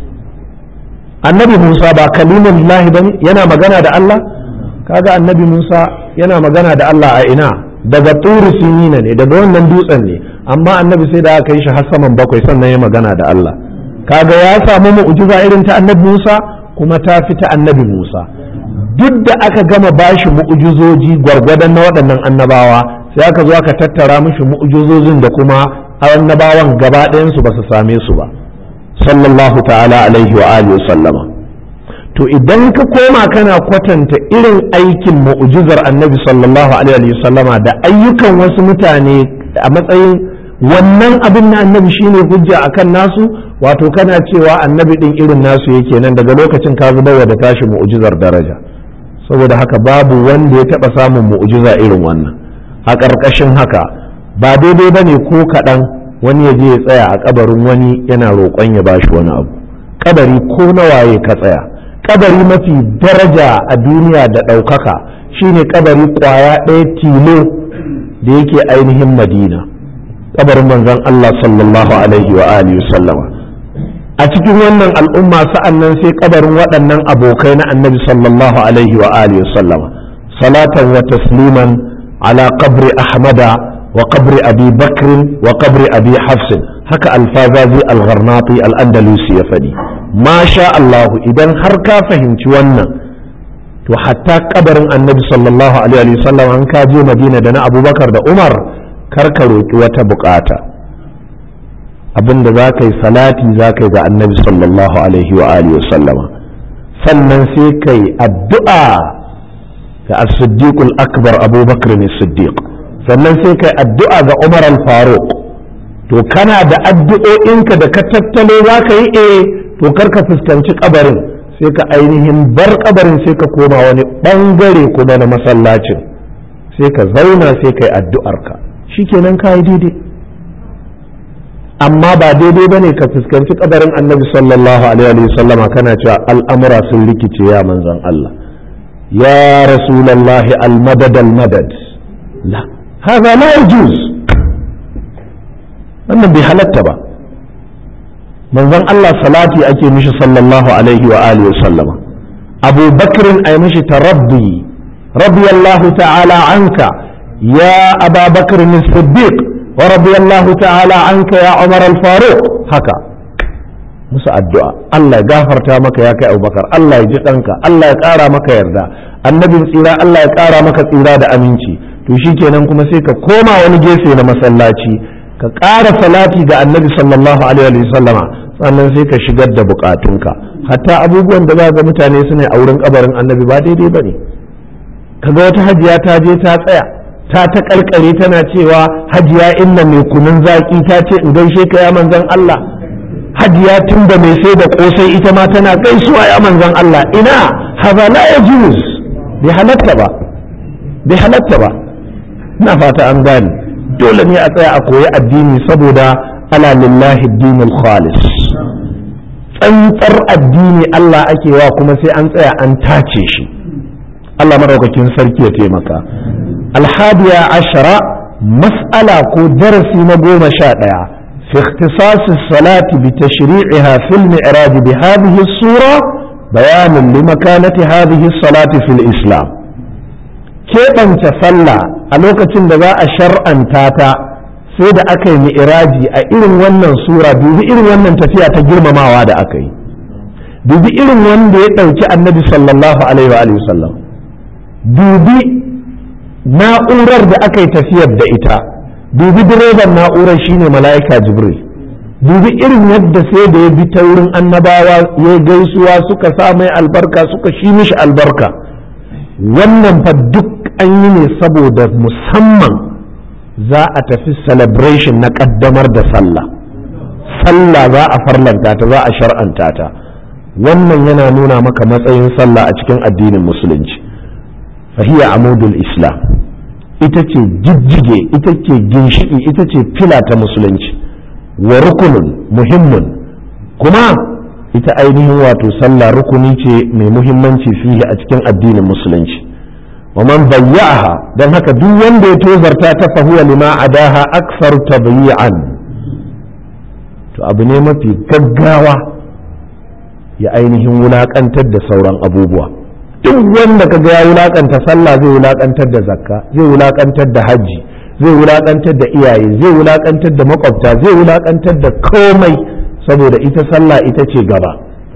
Annabi Musa ba kalimullahi bane yana magana da Allah kaga annabi Musa yana magana da Allah a ina daga turu sinina ne daga wannan dutsen ne amma annabi sai da aka yi shi har saman bakwai sannan ya magana da Allah kaga ya samu mu'jiza irin ta annabi Musa kuma ta fi ta annabi Musa duk da aka gama bashi mu'jizoji gwargwadon na waɗannan annabawa sai aka zo aka tattara mishi mu'jizozin da kuma annabawan gaba ɗayan su ba su same su ba sallallahu ta'ala alaihi wa alihi sallama. To idan ka koma kana kwatanta irin aikin mu'jizar annabi sallallahu alaihi wa sallama da ayyukan wasu mutane a matsayin wannan abin na annabi shine hujja akan nasu wato kana cewa annabi din irin nasu yake nan daga lokacin ka zubarwa da tashi mu'jizar daraja saboda haka babu wanda ya taba samun mu'jiza irin wannan. A ƙarƙashin haka ba daidai ba ne ko kaɗan wani ya je ya tsaya a ƙabarin wani yana roƙon ya bashi wani abu ƙabari ko nawaye ka tsaya ƙabari mafi daraja a duniya da ɗaukaka shine ƙabari ƙwaya ɗaya tilo da yake ainihin Madina ƙabarin manzon Allah sallallahu alaihi wa alihi sallama. A cikin wannan al'umma sa'an nan sai ƙabarin waɗannan abokai na annabi sallallahu alaihi wa alihi sallama salatan wa tasliman على قبر أحمد وقبر أبي بكر وقبر أبي حفص هكا الفازازي الغرناطي الأندلسي يفدي ما شاء الله إذن هركا فهمت وانا وحتى قبر النبي صلى الله عليه وسلم عن كاجي مدينة دنا أبو بكر دا عمر كركرو وتبقاتا abin da za ka yi salati za ka yi ga annabi sallallahu alaihi wa alihi wasallama sannan sai ka yi addu'a ga as-siddiq al-akbar abubakar ne siddiq sannan sai kai addu'a ga umar al-faruq to kana da addu'o'inka da ka tattalo za ka yi eh to kar ka fuskanci kabarin sai ka ainihin bar kabarin sai ka koma wani bangare kuma na masallacin sai ka zauna sai kai addu'arka shikenan ka yi daidai amma ba daidai bane ka fuskanci kabarin annabi sallallahu alaihi wa sallama kana cewa al'amura sun rikice ya manzon Allah يا رسول الله المدد المدد لا هذا لا يجوز wannan bai halatta ba manzon Allah salati ake mishi sallallahu alaihi wa alihi wasallama Abu Bakr ay mishi tarabbi radiyallahu ta'ala anka ya Aba Bakr as-Siddiq wa radiyallahu ta'ala anka ya Umar al-Faruq haka musu addu'a Allah ya gafarta maka ya kai Abubakar Allah ya ji ɗanka Allah ya ƙara maka yarda annabin tsira Allah ya ƙara maka tsira da aminci to shikenan kuma sai ka koma wani gefe na masallaci ka ƙara salati ga annabi sallallahu alaihi wa sallama sannan sai ka shigar da bukatunka. Hatta abubuwan da za ga mutane suna a wurin kabarin annabi ba daidai ba ne. Kaga wata hajiya ta je ta tsaya ta ta karkare tana cewa hajiya inna mai kunun zaki ta ce in gaishe ka ya manzon Allah. Hajiya tun da mai sai da kosai ita ma tana gaisuwa ya manzon Allah. Ina haza la yajuz, bai halatta ba bai halatta ba ina fata an gane. dole ne a tsaya a koyi addini saboda ala lillahi dinul khalis, tsantsar addini Allah ake wa kuma sai an tsaya an tace shi. Allah madaukakin sarki ya taimaka. alhadiya ashara, mas'ala ko darasi na goma sha ɗaya fi ikhtisas as-salati bi tashri'iha fil mi'raj bi hadhihi as-sura bayanin li makanati hadhihi as-salati fil islam. keɓance sallah a lokacin da za a shar'anta ta sai da aka yi mi'raji a irin wannan sura. dubi irin wannan tafiya ta girmamawa da aka yi, dubi irin wanda ya ɗauki annabi sallallahu alaihi wa sallam, dubi na'urar da aka yi tafiyar da ita, dubi direban na'urar shine mala'ika jibril, dubi irin yadda sai da ya bi ta wurin annabawa ya gaisuwa suka sa mai albarka suka shi mishi albarka. wannan fa duk an yi ne saboda musamman za a tafi celebration na kaddamar da sallah. sallah za a farlanta ta, za a shar'anta ta. wannan yana nuna maka matsayin sallah a cikin addinin musulunci. fahiya amudul islam, ita ce jijjige, ita ce ginshiki, ita ce fila ta musulunci. wa rukunun muhimmin, kuma ita ainihin wato sallah rukuni ce mai muhimmanci fihi a cikin addinin musulunci. wa man bayya'aha, don haka duk wanda ya tozarta ta fahuwa lima adaha aksar tabi'an, to abu ne mafi gaggawa ya ainihin wulakantar da sauran abubuwa. duk wanda kaga ya wulakanta sallah zai wulakantar da zakka, zai wulakantar da hajji, zai wulakantar da iyaye, zai wulakantar da makwabta, zai wulakantar da komai, saboda ita sallah ita ce gaba.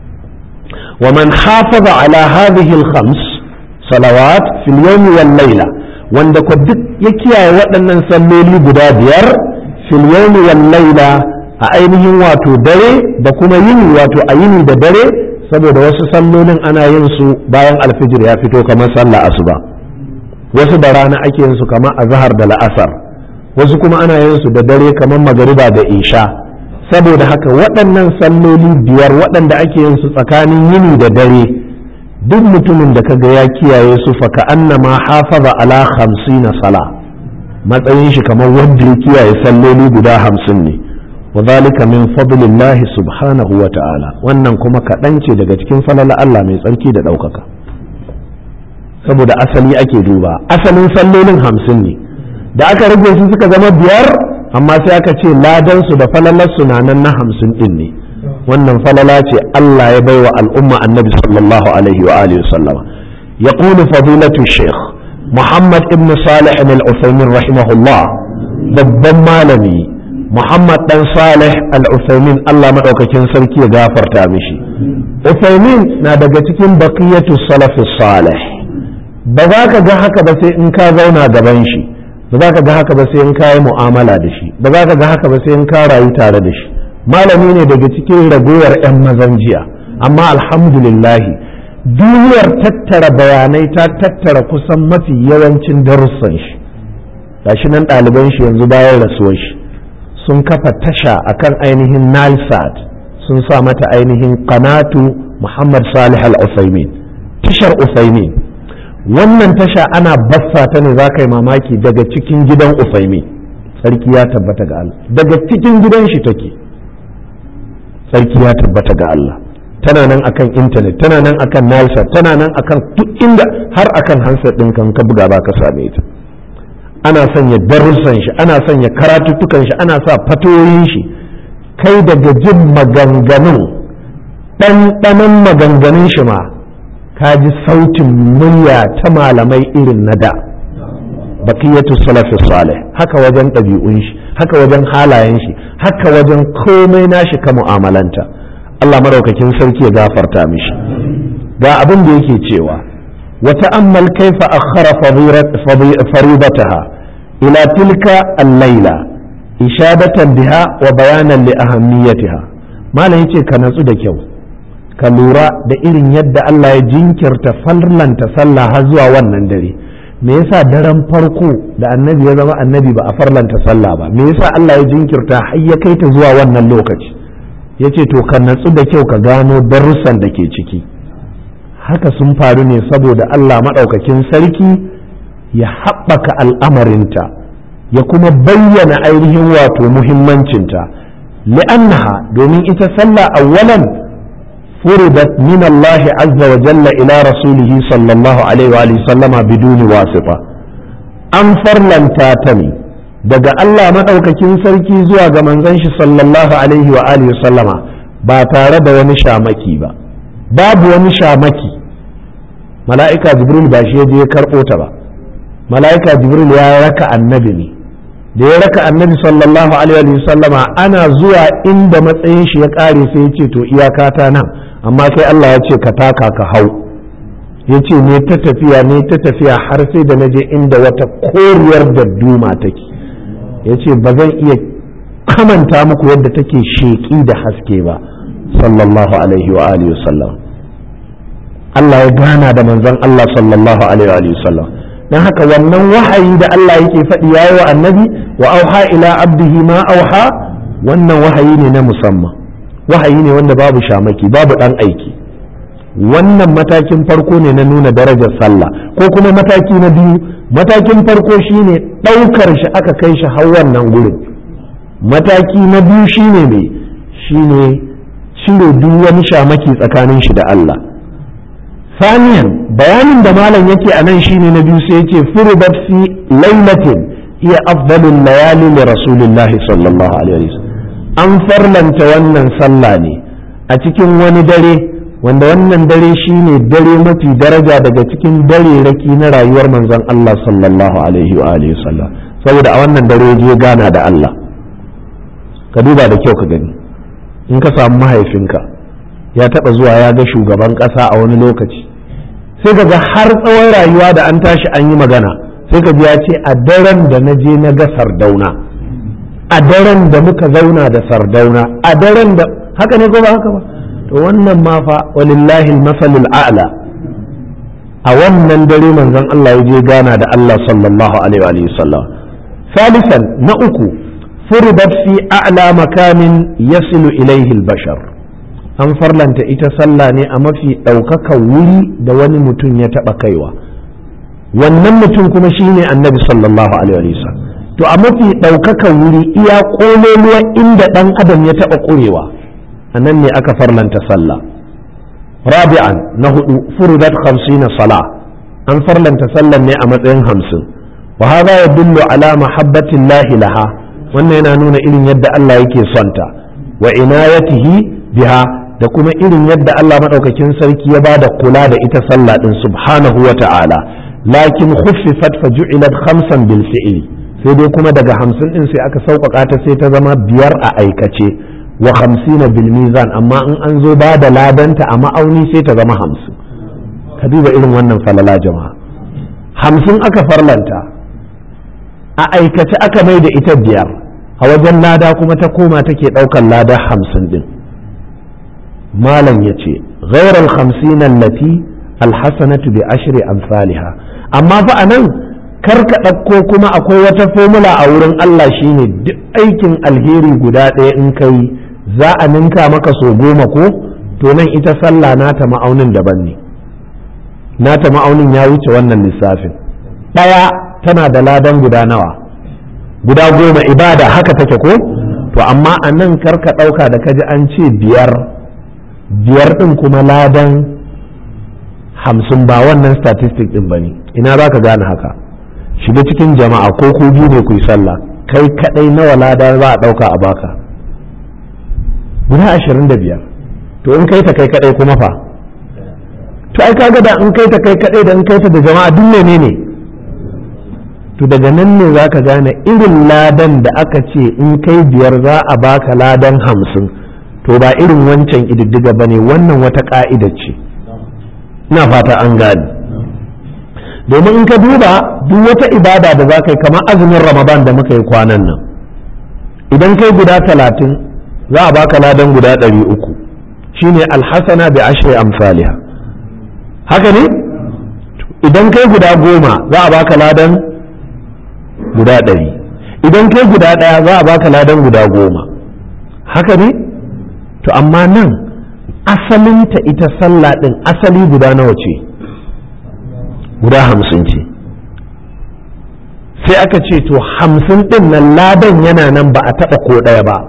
wa man hafaza ala hadhihi al-khams salawat fil yawmi wal layla, wanda ko duk ya kiyaye waɗannan salloli guda biyar fil yawmi wal layla, a ainihin wato dare da kuma yini, wato a yini da dare, saboda wasu sallolin ana yin su bayan alfijir ya fito kamar sallah asuba, wasu da rana ake yin su kamar azhar da la'asar, wasu kuma ana yin su da dare kamar magariba da isha. saboda haka waɗannan salloli biyar waɗanda ake yin su tsakanin yini da dare, duk mutumin da kaga ya kiyaye su fa ka annama hafaza ala hamsina sala, matsayin shi kamar wanda ya kiyaye salloli guda hamsin ne. wa zalika min fadlillahi subhanahu wa ta'ala, wannan kuma kaɗan ce daga cikin falala Allah mai tsarki da ɗaukaka. saboda asali ake duba, asalin sallolin hamsin ne, da aka rage su suka zama biyar, amma sai aka ce ladan su da falalar su na nan na hamsin din ne. wannan falala ce Allah ya baiwa al'umma annabi sallallahu alaihi wa alihi wasallama. yaqulu fadilatu shaykh Muhammad ibn Salih al-Uthaymin rahimahullah, babban malami Muhammad dan Salih al-Uthaymin, Allah madaukakin sarki ya gafarta mishi. Uthaymin na daga cikin baqiyatu salafus salih. ba za ka ga haka ba sai in ka zauna gaban shi, ba za ka ga haka ba sai in ka yi mu'amala da shi, ba za ka ga haka ba sai in ka rayu tare da shi. malami ne daga cikin ragowar 'yan mazan jiya, amma alhamdulillahi duniyar tattara bayanai ta tattara kusan mafi yawancin darussan shi. gashi nan ɗaliban shi yanzu bayan rasuwar shi sun kafa tasha akan ainihin Nilesat, sun sa mata ainihin qanatu Muhammad Salih al-Uthaymin, tashar Uthaymin. wannan tasha ana bassa ta ne za ka yi mamaki daga cikin gidan Uthaymin. sarki ya tabbata ga Allah, daga cikin gidan shi take. sarki ya tabbata ga Allah. tana nan akan intanet, tana nan akan Nilesat, tana nan akan duk inda, har akan handset ɗin kan ka buga ba ka same ita. ana sanya darussan shi, ana sanya karatuttukan shi, ana sa fatoyin shi. kai daga jin maganganun, ɗanɗanon maganganun shi ma ka ji sautin murya ta malamai irin na da. baqiyatu salafi salih, haka wajen ɗabi'un shi, haka wajen halayen shi, haka wajen komai nashi ka mu'amalanta. Allah madaukakin sarki ya gafarta mishi. ga abin da yake cewa wa ta'ammal kaifa akhara faridataha ila tilka al-laila ishadatan biha wa bayanan li ahammiyatiha. malam yace ka natsu da kyau ka lura da irin yadda Allah ya jinkirta farlanta sallah har zuwa wannan dare. Me yasa daren farko da annabi ya zama annabi ba a farlanta sallah ba? Me yasa Allah ya jinkirta har ya kai ta zuwa wannan lokaci? Yace to ka natsu da kyau ka gano darussan da ke ciki. Haka sun faru ne saboda Allah maɗaukakin sarki ya haɓaka al'amarinta ya kuma bayyana ainihin wato muhimmancinta. li'annaha domin ita sallah awwalan furidat min Allah azza wa jalla ila rasulihi sallallahu alaihi wa sallama biduni wasifa. An farlanta ta ne daga Allah maɗaukakin sarki zuwa ga manzon shi sallallahu alaihi wa alihi sallama ba tare da wani shamaki ba. Babu wani shamaki. Mala'ika Jibril ba shi ya je ya karɓo ta ba. Mala'ika Jibril ya raka annabi ne. Da ya raka annabi sallallahu alaihi wa sallama ana zuwa inda matsayin shi ya ƙare sai ya ce to iyaka ta nan, amma kai Allah ya ce ka taka ka hau. Ya ce ne ta tafiya ne ta tafiya har sai da naje inda wata koriyar dadduma take. Ya ce ba zan iya kamanta muku yadda take sheƙi da haske ba sallallahu alaihi wa alihi wasallam. Allah ya gana da manzon Allah sallallahu alaihi wa sallam. Dan haka wannan wahayi da Allah yake faɗi yayi wa annabi wa auha ila abdihi ma auha, wannan wahayi ne na musamman, wahayi ne wanda babu shamaki babu dan aiki. Wannan matakin farko ne na nuna darajar sallah, ko kuma mataki na biyu. Matakin farko shine ɗaukar shi aka kai shi har wannan gurin. Mataki na biyu shine me? Shine cire duk wani shamaki tsakanin shi da Allah. Saniyan bayanin da malam yake a nan shine na biyu sai yake furidat fi lailatin iya afdalul layali li rasulillahi sallallahu alaihi wasallam. An farlanta wannan sallah ne a cikin wani dare wanda wannan dare shine dare mafi daraja daga cikin dare raki na rayuwar manzon Allah sallallahu alaihi wa alihi wasallam, saboda a wannan dare je gana da Allah. Ka duba da kyau ka gani, in ka samu mahaifinka ya taba zuwa ya ga shugaban kasa a wani lokaci, sai ka ga har tsawon rayuwa da an tashi an yi magana sai ka ji ya ce a daren da na je na ga Sardauna, a daren da muka zauna da Sardauna, a daren da haka ne ko ba haka ba? To wannan ma fa walillahi al-masalul a'la. A wannan dare manzon Allah ya je gana da Allah sallallahu alaihi wa sallam. Salisan na uku furidat fi a'la makamin yasilu ilaihi al-bashar. An farlanta ita sallah ne a mafi ɗaukakan wuri da wani mutum ya taɓa kaiwa. Wannan mutum kuma shine annabi sallallahu alaihi wa sallam. To a mafi ɗaukakan wuri iya ƙololuwa inda ɗan adam ya taɓa ƙurewa, a nan ne aka farlanta sallah. Rabi'an na hudu furidat khamsina sala. An farlanta sallan ne a matsayin hamsin. Wa hadha yadullu ala mahabbatillahi laha. Wannan yana nuna irin yadda Allah yake sonta wa inayatihi biha, da kuma irin yadda Allah madaukakin sarki ya bada kula da ita sallah din subhanahu wa ta'ala. Lakin khuffifat fa ju'ilat khamsan bil fi'li. Sai dai kuma daga hamsin din sai aka sauƙaƙa ta sai ta zama biyar a aikace. Wa hamsina bil mizan, amma in an zo ba da ladanta a ma'auni sai ta zama hamsin. Ka duba irin wannan falala jama'a. Hamsin aka farlanta, a aikace aka mai da ita biyar, a wajen lada kuma ta koma take ɗaukar lada hamsin din. Malam ya ce ghairal hamsin allati alhasanatu bi ashri amsalha. Amma fa anan kar ka ɗauko kuma akwai wata formula a wurin Allah shine duk aikin alheri guda ɗaya in kai za a ninka maka so goma ko? To nan ita sallah nata ma'aunin daban ne, nata ma'aunin ya wuce wannan lissafin. Ɗaya tana da ladan guda nawa? Guda goma. Ibada haka take ko? To amma a nan karka ɗauka da kaji an ce biyar, biyar ɗin kuma ladan hamsin, ba wannan statistic ɗin ba ne. Ina za ka gane haka? Shiga cikin jama'a ko ku biyu ne ku yi sallah, kai kaɗai nawa lada za a ɗauka a baka? Guda ashirin da biyar. To in kai ta kai kadai kuma fa? To ai kaga da in kai ta kai kadai da in kai ta da jama'a duk ne ne? To daga nan ne za ka gane irin ladan da aka ce in kai biyar za a baka ladan hamsin, to ba irin wancan ididdiga ba ne, wannan wata ka'ida ce. Ina fata an gane. Domin in ka duba duk wata ibada da za ka yi kamar azumin Ramadan da muka yi kwanan nan, idan kai guda talatin za a baka ladan guda ɗari uku shine alhasana bi ashri amsalha haka ne idan kai guda goma za a baka ladan guda ɗari idan kai guda ɗaya za a baka ladan guda goma haka ne to amma nan asalinta ita sallah ɗin asali guda nawa ce guda hamsin ce sai aka ce to hamsin ɗin nan ladan yana nan ba a taɓa ko ɗaya ba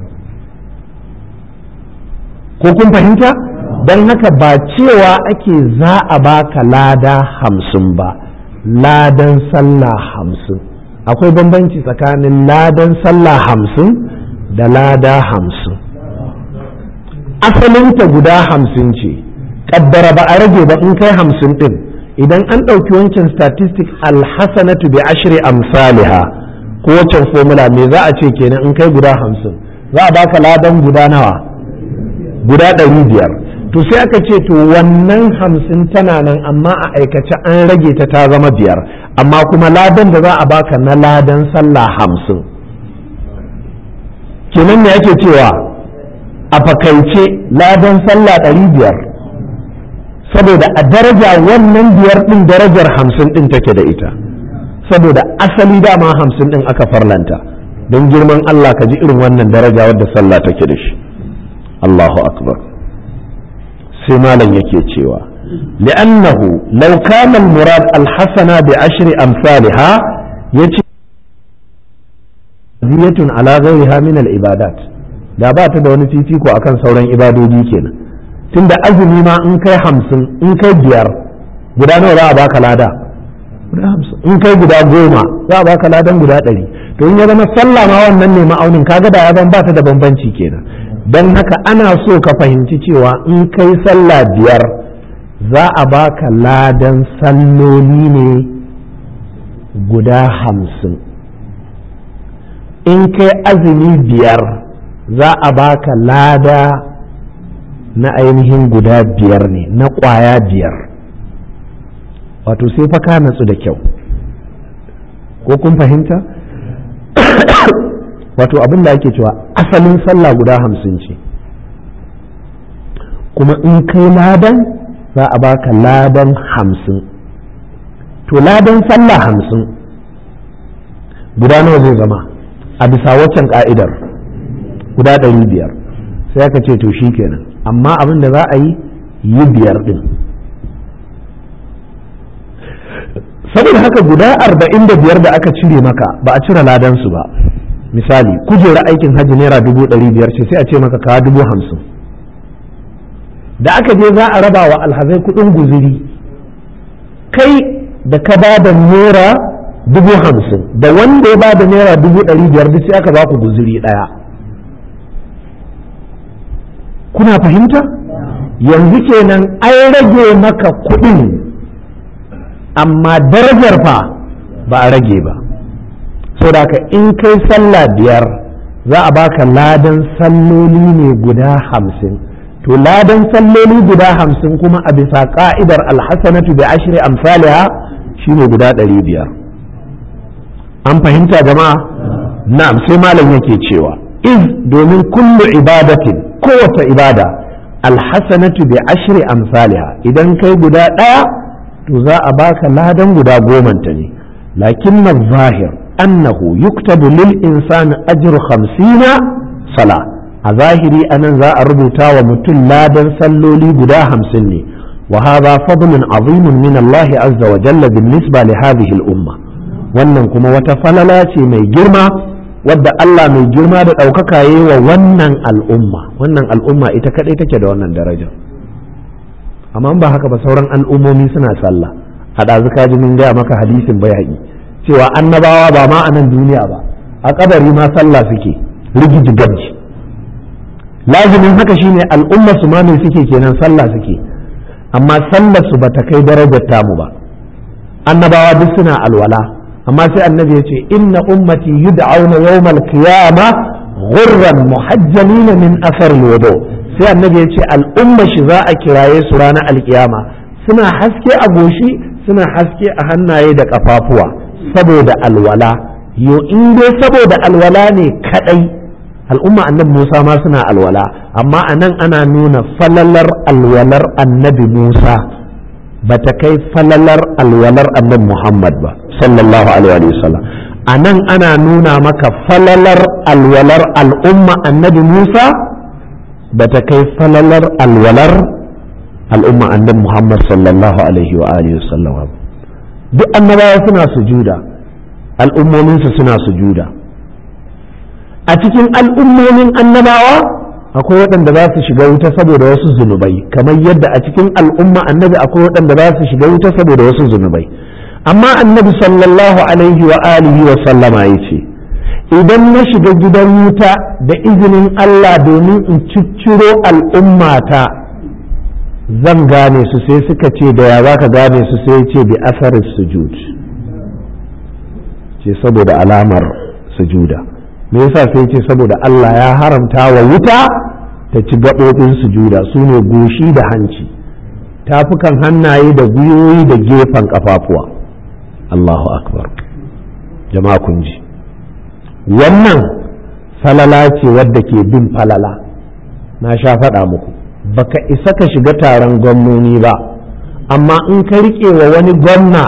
ko kun fahimta don haka ba cewa ake za a baka lada hamsin ba ladan sallah hamsin akwai bambanci tsakanin ladan sallah hamsin da lada hamsin asalinta guda hamsin ce kaddara ba a rage ba in kai hamsin din idan an ɗauki wancan statistic alhassanatu bi ashri amsaliha ko wancan formula me za a ce kenan in kai guda hamsin za a baka ladan guda nawa guda ɗari biyar to sai aka ce to wannan hamsin tana nan amma a aikace an rage ta ta zama biyar amma kuma ladan da za a baka na ladan sallah hamsin kenan ne ake cewa a fakaice ladan sallah ɗari biyar saboda a daraja wannan biyar ɗin darajar hamsin ɗin take da ita saboda asali dama hamsin ɗin aka farlanta don girman Allah ka ji irin wannan daraja wadda sallah take da shi Allahu akbar sai malam yake cewa li'annahu law kana al-murad al-hasana bi ashri amsalha yace ziyatun ala ghayriha min al-ibadat da ba ta da wani fifiko akan sauran ibadodi kenan tunda azumi ma in kai hamsin in kai biyar guda nawa za a baka lada guda hamsin in kai guda goma za a baka ladan guda ɗari to in ya zama sallah ma wannan ne ma'aunin kaga da ya zama ba ta da bambanci kenan don haka ana so ka fahimci cewa in kai sallah biyar za a baka ladan salloli ne guda hamsin in kai azumi biyar za a baka lada na ainihin guda biyar ne na ƙwaya biyar wato sai fa ka natsu da kyau ko kun fahimta wato abin da ake cewa asalin sallah guda hamsin ce kuma in kai ladan za a baka ladan hamsin to ladan sallah hamsin guda nawa zai zama a bisa waccan ka'idar guda ɗari biyar sai aka ce to shi kenan amma abin da za a yi yi biyar ɗin saboda haka guda arba'in da biyar da aka cire maka ba a cire ladansu ba misali kujera aikin hajji naira dubu ɗari biyar ce sai a ce maka kawo dubu hamsin da aka je za a raba wa alhazai kuɗin guziri kai da ka ba da naira dubu hamsin da wanda ya ba da naira dubu ɗari biyar duk sai aka ba ku guziri ɗaya kuna fahimta yanzu kenan an rage maka kuɗin amma darajar fa ba a rage ba saboda ka in kai sallah biyar za a baka ladan salloli ne guda hamsin to ladan salloli guda hamsin kuma a bisa ka'idar alhassanatu bi ashri amsalha shine guda ɗari biyar an fahimta jama'a na'am sai malam yake cewa iz domin kullu ibadatin kowace ibada alhassanatu bi ashri amsalha idan kai guda ɗaya to za a baka ladan guda gomanta ne lakin zahir annahu yuktabu lil insani ajru khamsina sala a zahiri anan za a rubuta wa mutum ladan salloli guda hamsin ne wa hadha fadlun azimun min Allah azza wa jalla bin nisba li hadhihi al umma wannan kuma wata falala ce mai girma wadda Allah mai girma da ɗaukaka yi wa wannan al'umma wannan al'umma ita kadai take da wannan daraja amma ba haka ba sauran al'ummomi suna sallah a ɗazu kaji mun gaya maka hadisin bayani cewa annabawa ba ma a nan duniya ba a kabari ma sallah suke rigiji gabji lazimin haka shine al'umma su ma mai suke kenan sallah suke amma sallar su bata kai darajar tamu ba annabawa duk suna alwala amma sai annabi ya ce inna ummati yud'auna yawmal qiyama ghurran muhajjalina min athar alwudu sai annabi ya ce al'umma shi za a kiraye su ranar alkiyama suna haske a goshi suna haske a hannaye da kafafuwa saboda alwala yo in dai saboda alwala ne kadai al'umma annabi Musa ma suna alwala amma anan ana nuna falalar alwalar annabi Musa bata kai falalar alwalar annabi Muhammad ba sallallahu alaihi wa sallam. anan ana nuna maka falalar alwalar al'umma annabi Musa bata kai falalar alwalar al'umma annabi Muhammad sallallahu alaihi wa alihi wa sallam. duk annabawa suna sujuda, al'ummominsu suna sujuda. a cikin al'ummomin annabawa akwai waɗanda za su shiga wuta saboda wasu zunubai, kamar yadda a cikin al'umma annabi akwai waɗanda za su shiga wuta saboda wasu zunubai. amma annabi sallallahu alaihi wa alihi wa sallama ya ce idan na shiga gidan wuta da izinin Allah domin in cicciro al'ummata zan gane su, sai suka ce da ya za ka gane su, sai ce bi asarin sujud, ce saboda alamar sujuda. me yasa sai ce saboda Allah ya haramta wa wuta ta ci gaɓoɓin sujuda, su ne goshi da hanci, tafukan hannaye da gwiwoyi da gefen ƙafafuwa. Allahu akbar. jama'a kun ji wannan falala ce wadda ke bin falala. na sha faɗa muku baka isa ka shiga taron gwamnoni ba, amma in ka riƙe wa wani gwamna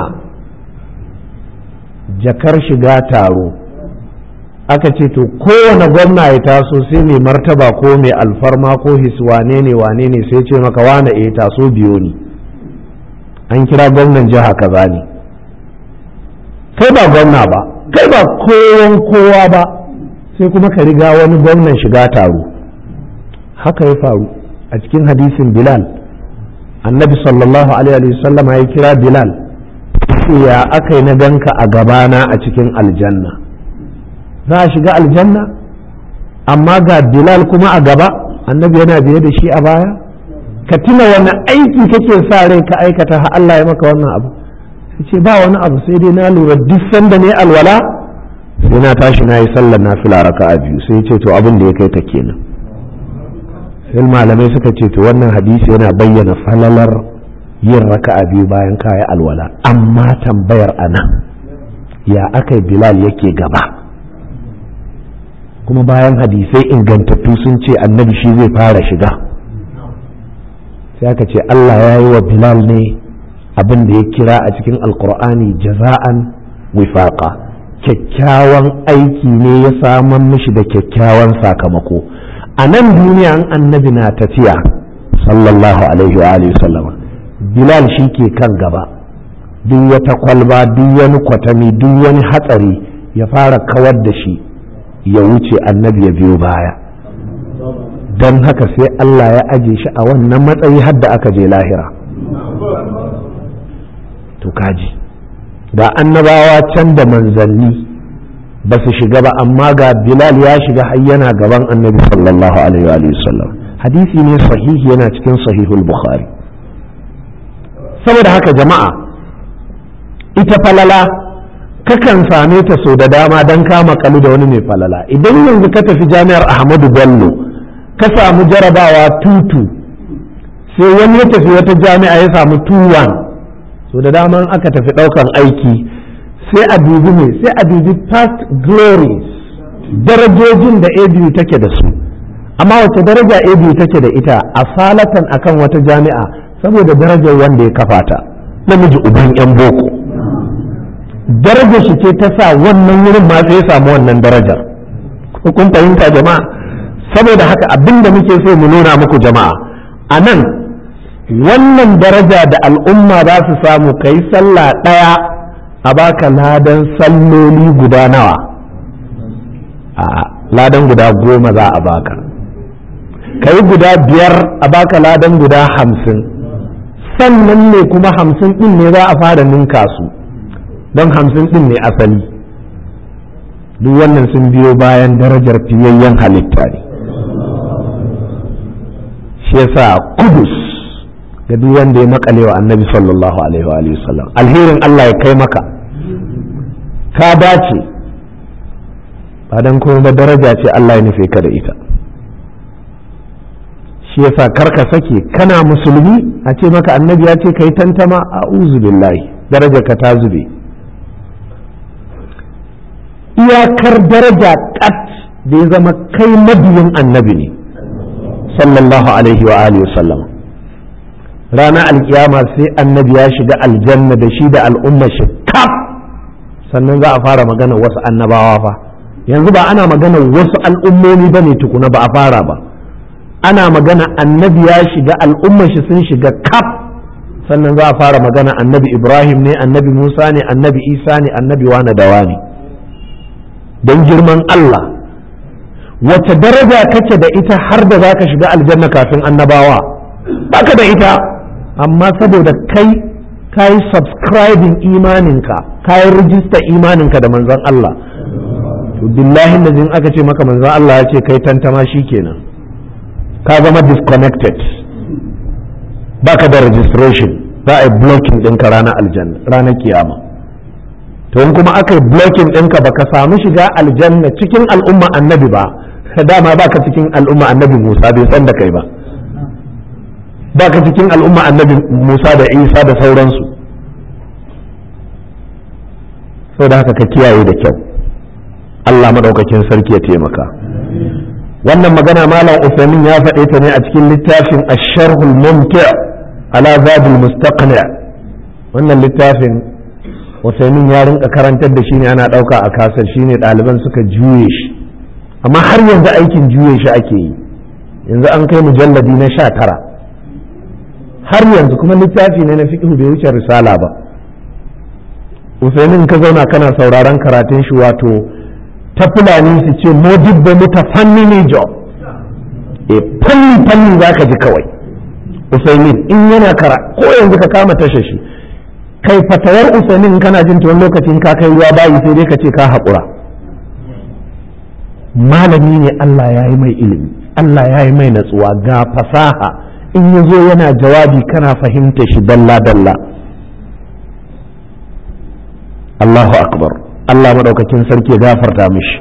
jakar shiga taro aka ce to kowane gwamna ya taso sai mai martaba ko mai alfarma ko hiswane ne wane ne sai ce maka wane ya taso biyo ni, an kira gwamnan jiha kaza ne, kai ba gwamna ba, kai ba kowan kowa ba, sai kuma ka riga wani gwamnan shiga taro. haka ya faru a cikin hadisin Bilal, annabi sallallahu alaihi wasallam ya kira Bilal, ya aka yi na ganka a gabana a cikin aljanna. za a shiga aljanna amma ga Bilal kuma a gaba, annabi yana biye da shi a baya. ka tuna wani aiki kake sa rai ka aikata har Allah ya maka wannan abu? sai ce ba wani abu, sai dai na lura duk sanda ne alwala sai na tashi na yi sallar nafila raka'a biyu. sai ce to abin da ya kai ka kenan. sai malamai suka ce to wannan hadisi yana bayyana falalar yin raka'a biyu bayan kayi alwala, amma tambayar anan ya akai Bilal yake gaba, kuma bayan hadisai ingantattu sun ce annabi shi zai fara shiga. sai aka ce Allah ya yi wa Bilal ne abin da ya kira a cikin alkur'ani jaza'an wifaqa, kyakkyawan aiki ne ya saman mishi da kyakkyawan sakamako. a nan duniya an annabi na tafiya sallallahu alaihi wa alihi sallama, Bilal shi ke kan gaba, duk wata kwalba, duk wani kwatami, duk wani hatsari ya fara kawar da shi, ya wuce annabi ya biyo baya. don haka sai Allah ya aje shi a wannan matsayi har da aka je lahira. to kaji da annabawa can da manzanni ba su shiga ba, amma ga Bilal ya shiga har yana gaban annabi sallallahu alaihi wa sallam. hadisi ne sahihi, yana cikin sahihul bukhari. saboda haka jama'a, ita falala kakan same ta so da dama don kama kalu da wani mai falala. idan yanzu ka tafi jami'ar Ahmadu Bello ka samu jarabawa tutu, sai wani ya tafi wata jami'a ya samu tuwan, so da dama aka tafi ɗaukan aiki sai a dubi ne sai a dubi past glories, darajojin da A B U take da su. amma wace daraja A B U take da ita a falatan akan wata jami'a? saboda darajar wanda ya kafa ta, namiji uban yan boko, darajar shi ce ta sa wannan wurin ma sai ya samu wannan darajar. kun fahimta jama'a? saboda haka abinda muke so mu nuna muku jama'a, a nan wannan daraja da al'umma za su samu, kai sallah ɗaya a baka ladan salloli guda nawa? a ladan guda goma za a baka. kai guda biyar a baka ladan guda hamsin. sannan ne kuma hamsin ɗin ne za a fara ninka su, don hamsin ɗin ne asali. duk wannan sun biyo bayan darajar fiyayyen halitta ne. shi yasa kudus ga duk wanda ya makale wa annabi sallallahu alaihi wa alihi wasallam, alherin Allah ya kai maka, ka dace, ba dan kuma ba daraja ce Allah ya nufe ka da ita. shi yasa karka sake kana musulmi a ce maka annabi ya ce kai tantama, a'udhu billahi, daraja ka ta zube. iyakar daraja kat da ya zama kai mabiyin annabi ne sallallahu alaihi wa alihi wasallam. Ranar alkiyama sai annabi ya shiga aljanna da shi da al'umma shi kaf, sannan za a fara magana wasu annabawa fa. Yanzu ba ana magana wasu al'ummomi ba ne tukuna, ba a fara ba, ana magana annabi ya shiga al'umma shi sun shiga kaf, sannan za a fara magana annabi Ibrahim ne, annabi Musa ne, annabi Isa ne, annabi wane da wane. Don girman Allah, wace daraja kake da ita har da za ka shiga aljanna kafin annabawa? Baka da ita, amma saboda kai ka yi subscribing imaninka, ka yi rijista imaninka da manzon Allah, to billahi da jin aka ce maka manzon Allah ya ce kai tantama shi kenan, ka zama disconnected, baka da registration, za a yi blocking ɗinka ranar aljanna ranar kiyama. To in kuma aka yi blocking ɗinka baka samu shiga aljanna cikin al'umma annabi ba, dama baka cikin al'umma annabi Musa bai san da kai ba, baka cikin al'umma annabi Musa da Isa da sauransu. Sau da haka ka kiyaye da kyau, Allah madaukakin sarki ya taimaka. Wannan magana malam Usaimin ya faɗe ta ne a cikin littafin Ash-Sharhul Mumti' ala Zadul Mustaqni'. Wannan littafin Usaimin ya rinka karantar da shi ne, ana ɗauka a kasar, shi ne ɗaliban suka juye shi, amma har yanzu aikin juye shi ake yi. Yanzu an kai mujalladi na sha tara har yanzu, kuma littafi ne na fiqh bai wuce risala ba. Usaimin ka zauna kana sauraron karatun shi, wato ta fulani su ce modibba mutafannini job, e fanni fanni za ka ji kawai. Usaimin in yana kara, ko yanzu ka kama tasha shi, kai fatawar Usaimin kana jin tuwon lokacin ka kai ruwa bayi sai dai ka ce ka haƙura. Malami ne, Allah ya yi mai ilimi, Allah ya yi mai natsuwa, ga fasaha, in ya zo yana jawabi kana fahimta shi dalla dalla. Allahu akbar, Allah maɗaukakin sarki ya gafarta mishi.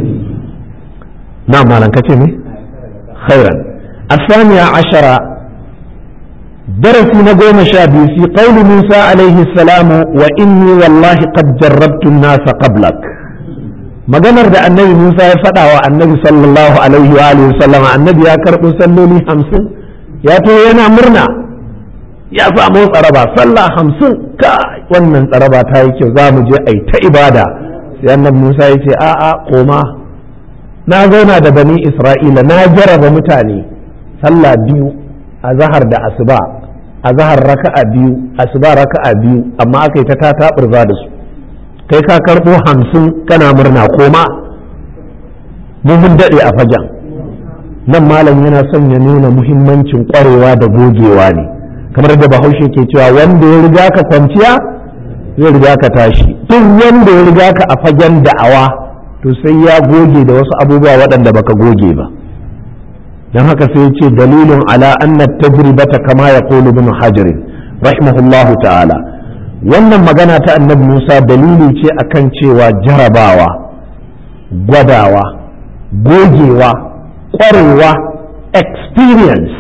Na malan kace ne? Khairan. الثانية عشرة درس نقوم شابي في قول موسى عليه السلام وإني والله قد جربت الناس قبلك. maganar da annabi Musa ya faɗa wa annabi sallallahu alaihi wa alihi wasallam, annabi ya karɓo salloli hamsin, ya to yana murna, ya samu tsaraba sallah hamsin, ka wannan tsaraba ta yi kyau, za mu je ai ta ibada. Sai annabi Musa ya ce a'a koma, na zauna da bani Isra'ila na jaraba mutane sallah biyu, a zahar da asuba, a zahar raka'a biyu, asuba raka'a biyu, amma aka yi ta tataɓurza da su. Kai ka karɓo hamsin kana murna, koma mun daɗe a fagen. Nan malam yana son ya nuna muhimmancin ƙwarewa da gogewa ne, kamar da Bahaushe ke cewa wanda ya riga ka kwanciya zai riga ka tashi. Duk wanda ya riga ka a fagen da'awa to sai ya goge da wasu abubuwa waɗanda baka goge ba. Don haka sai ya ce dalilun ala anna tajribata kama ya qulu ibn Hajar rahimahullahu ta'ala. Wannan magana ta annabi Musa dalili ce akan cewa jarabawa, gwadawa, gogewa, ƙwarewa, experience,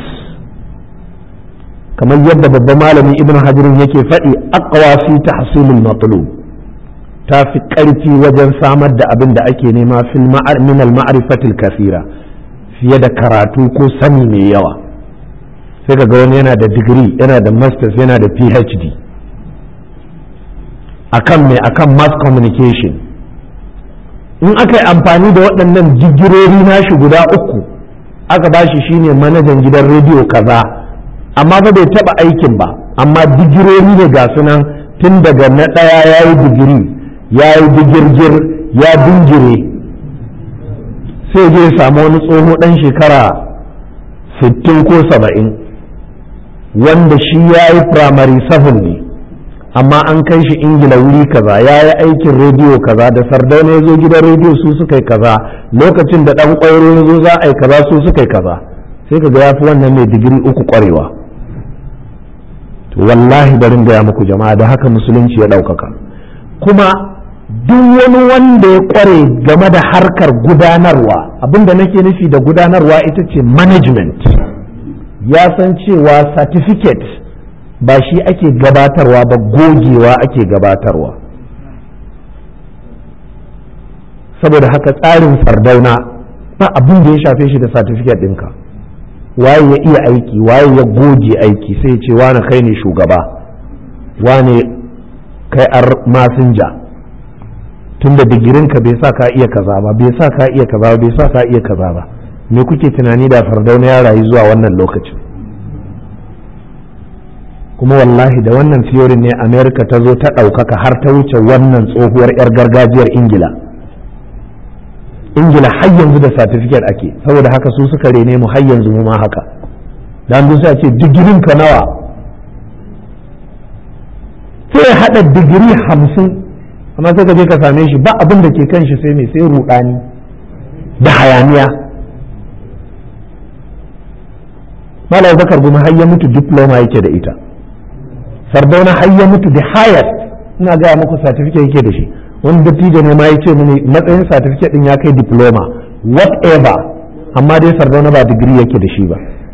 kamar yadda babban malami ibn hajirin yake faɗi, aqwa fi tahsilil matlub, ta fi ƙarfi wajen samar da abin da ake nema fil min al ma'rifatil kathira, fiye da karatu ko sani mai yawa. Sai ka ga wani yana da digiri, yana da masters, yana da PhD akan mai akan mass communication. In aka yi amfani da waɗannan digirori nashi guda uku aka ba shi shine manajan gidan rediyo kaza, amma ba bai taɓa aikin ba, amma digirori ne ga sunan, tun daga na ɗaya ya yi digiri, ya yi digirgir, ya dingire, sai zai samu wani tsoho ɗan shekara sittin ko saba'in wanda shi ya yi primary seven ne, amma an kai shi ingila wuri kaza, ya yi aikin rediyo kaza, da Sardauna ya zo gidan rediyo su suka yi kaza, lokacin da ɗan ƙwairo ya zo za a yi kaza su suka yi kaza. Sai ka ga ya fi wannan mai digiri uku ƙwarewa. To wallahi barin gaya muku jama'a, da haka musulunci ya ɗaukaka. Kuma duk wani wanda ya ƙware game da harkar gudanarwa, abinda nake nufi da gudanarwa ita ce management, ya san cewa certificate ba shi ake gabatarwa ba, gogewa ake gabatarwa. saboda haka tsarin Sardauna ba abin da ya shafe shi da certificate ɗinka. Waye ya iya aiki, waye ya goge aiki, sai ya ce wane kai ne shugaba, wane kai ar masinja, tunda digirinka bai sa ka iya kaza ba, bai sa ka iya kaza ba, bai sa ka iya kaza ba. Me kuke tunani da Sardauna ya rayu zuwa wannan lokacin? Kuma wallahi da wannan theory ne America ta zo ta ɗaukaka har ta wuce wannan tsohuwar 'yar gargajiyar Ingila. Ingila har yanzu da certificate ake, saboda haka su suka rene mu har yanzu mu ma haka. Dan sai ce digirin ka nawa? Sai haɗa digiri hamsin, amma sai ka je ka same shi ba abin da ke kan shi sai me sai ruɗani da hayaniya. Malam Bakar Gumi har ya mutu diploma yake da ita. Sardauna har ya mutu da highest, ina gaya muku certificate yake da shi. Wani dattijo ne ma ya ce mini matsayin certificate din ya kai diploma whatever, amma dai Sardauna ba digiri yake da shi ba.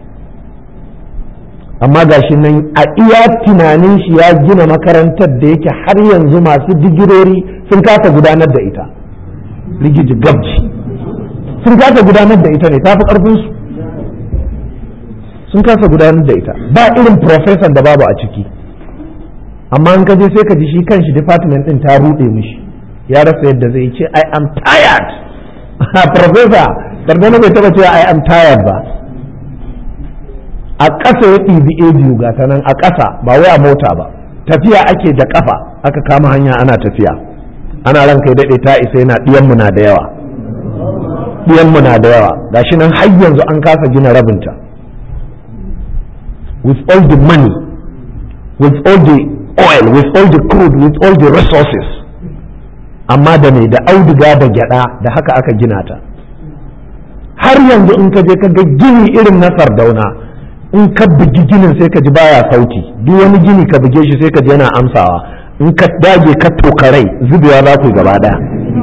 Amma gashi nan a iya tunanin shi ya gina makarantar da yake har yanzu masu digirori sun kasa gudanar da ita. Rigiji gabji sun kasa gudanar da ita ne, ta fi karfin su. Sun kasa gudanar da ita, ba irin professor da babu a ciki. Amma in ka je sai ka ji shi kanshi department din ta rude mishi, ya rasa yadda zai ce I am tired. Professor Sardauna bai taba cewa I am tired ba. A ƙasa ya ɗibi a biyu ga ta nan a ƙasa, ba wai a mota ba, tafiya ake da ƙafa, aka kama hanya ana tafiya, ana ran kai daɗe ta isa yana ɗiyan mu na da yawa, ɗiyan mu na da yawa, gashi nan har yanzu an kasa gina rabinta. With all the money, with all the oil, with all the crude, with all the resources, amma da ne da auduga da gyada da haka aka gina ta. Har yanzu in ka je ka ga gini irin na Sardauna, in ka bugi ginin sai ka ji baya sauti, duk wani gini ka buge shi sai ka ji yana amsawa, in ka dage ka tokarai zubewa za ku gaba daya.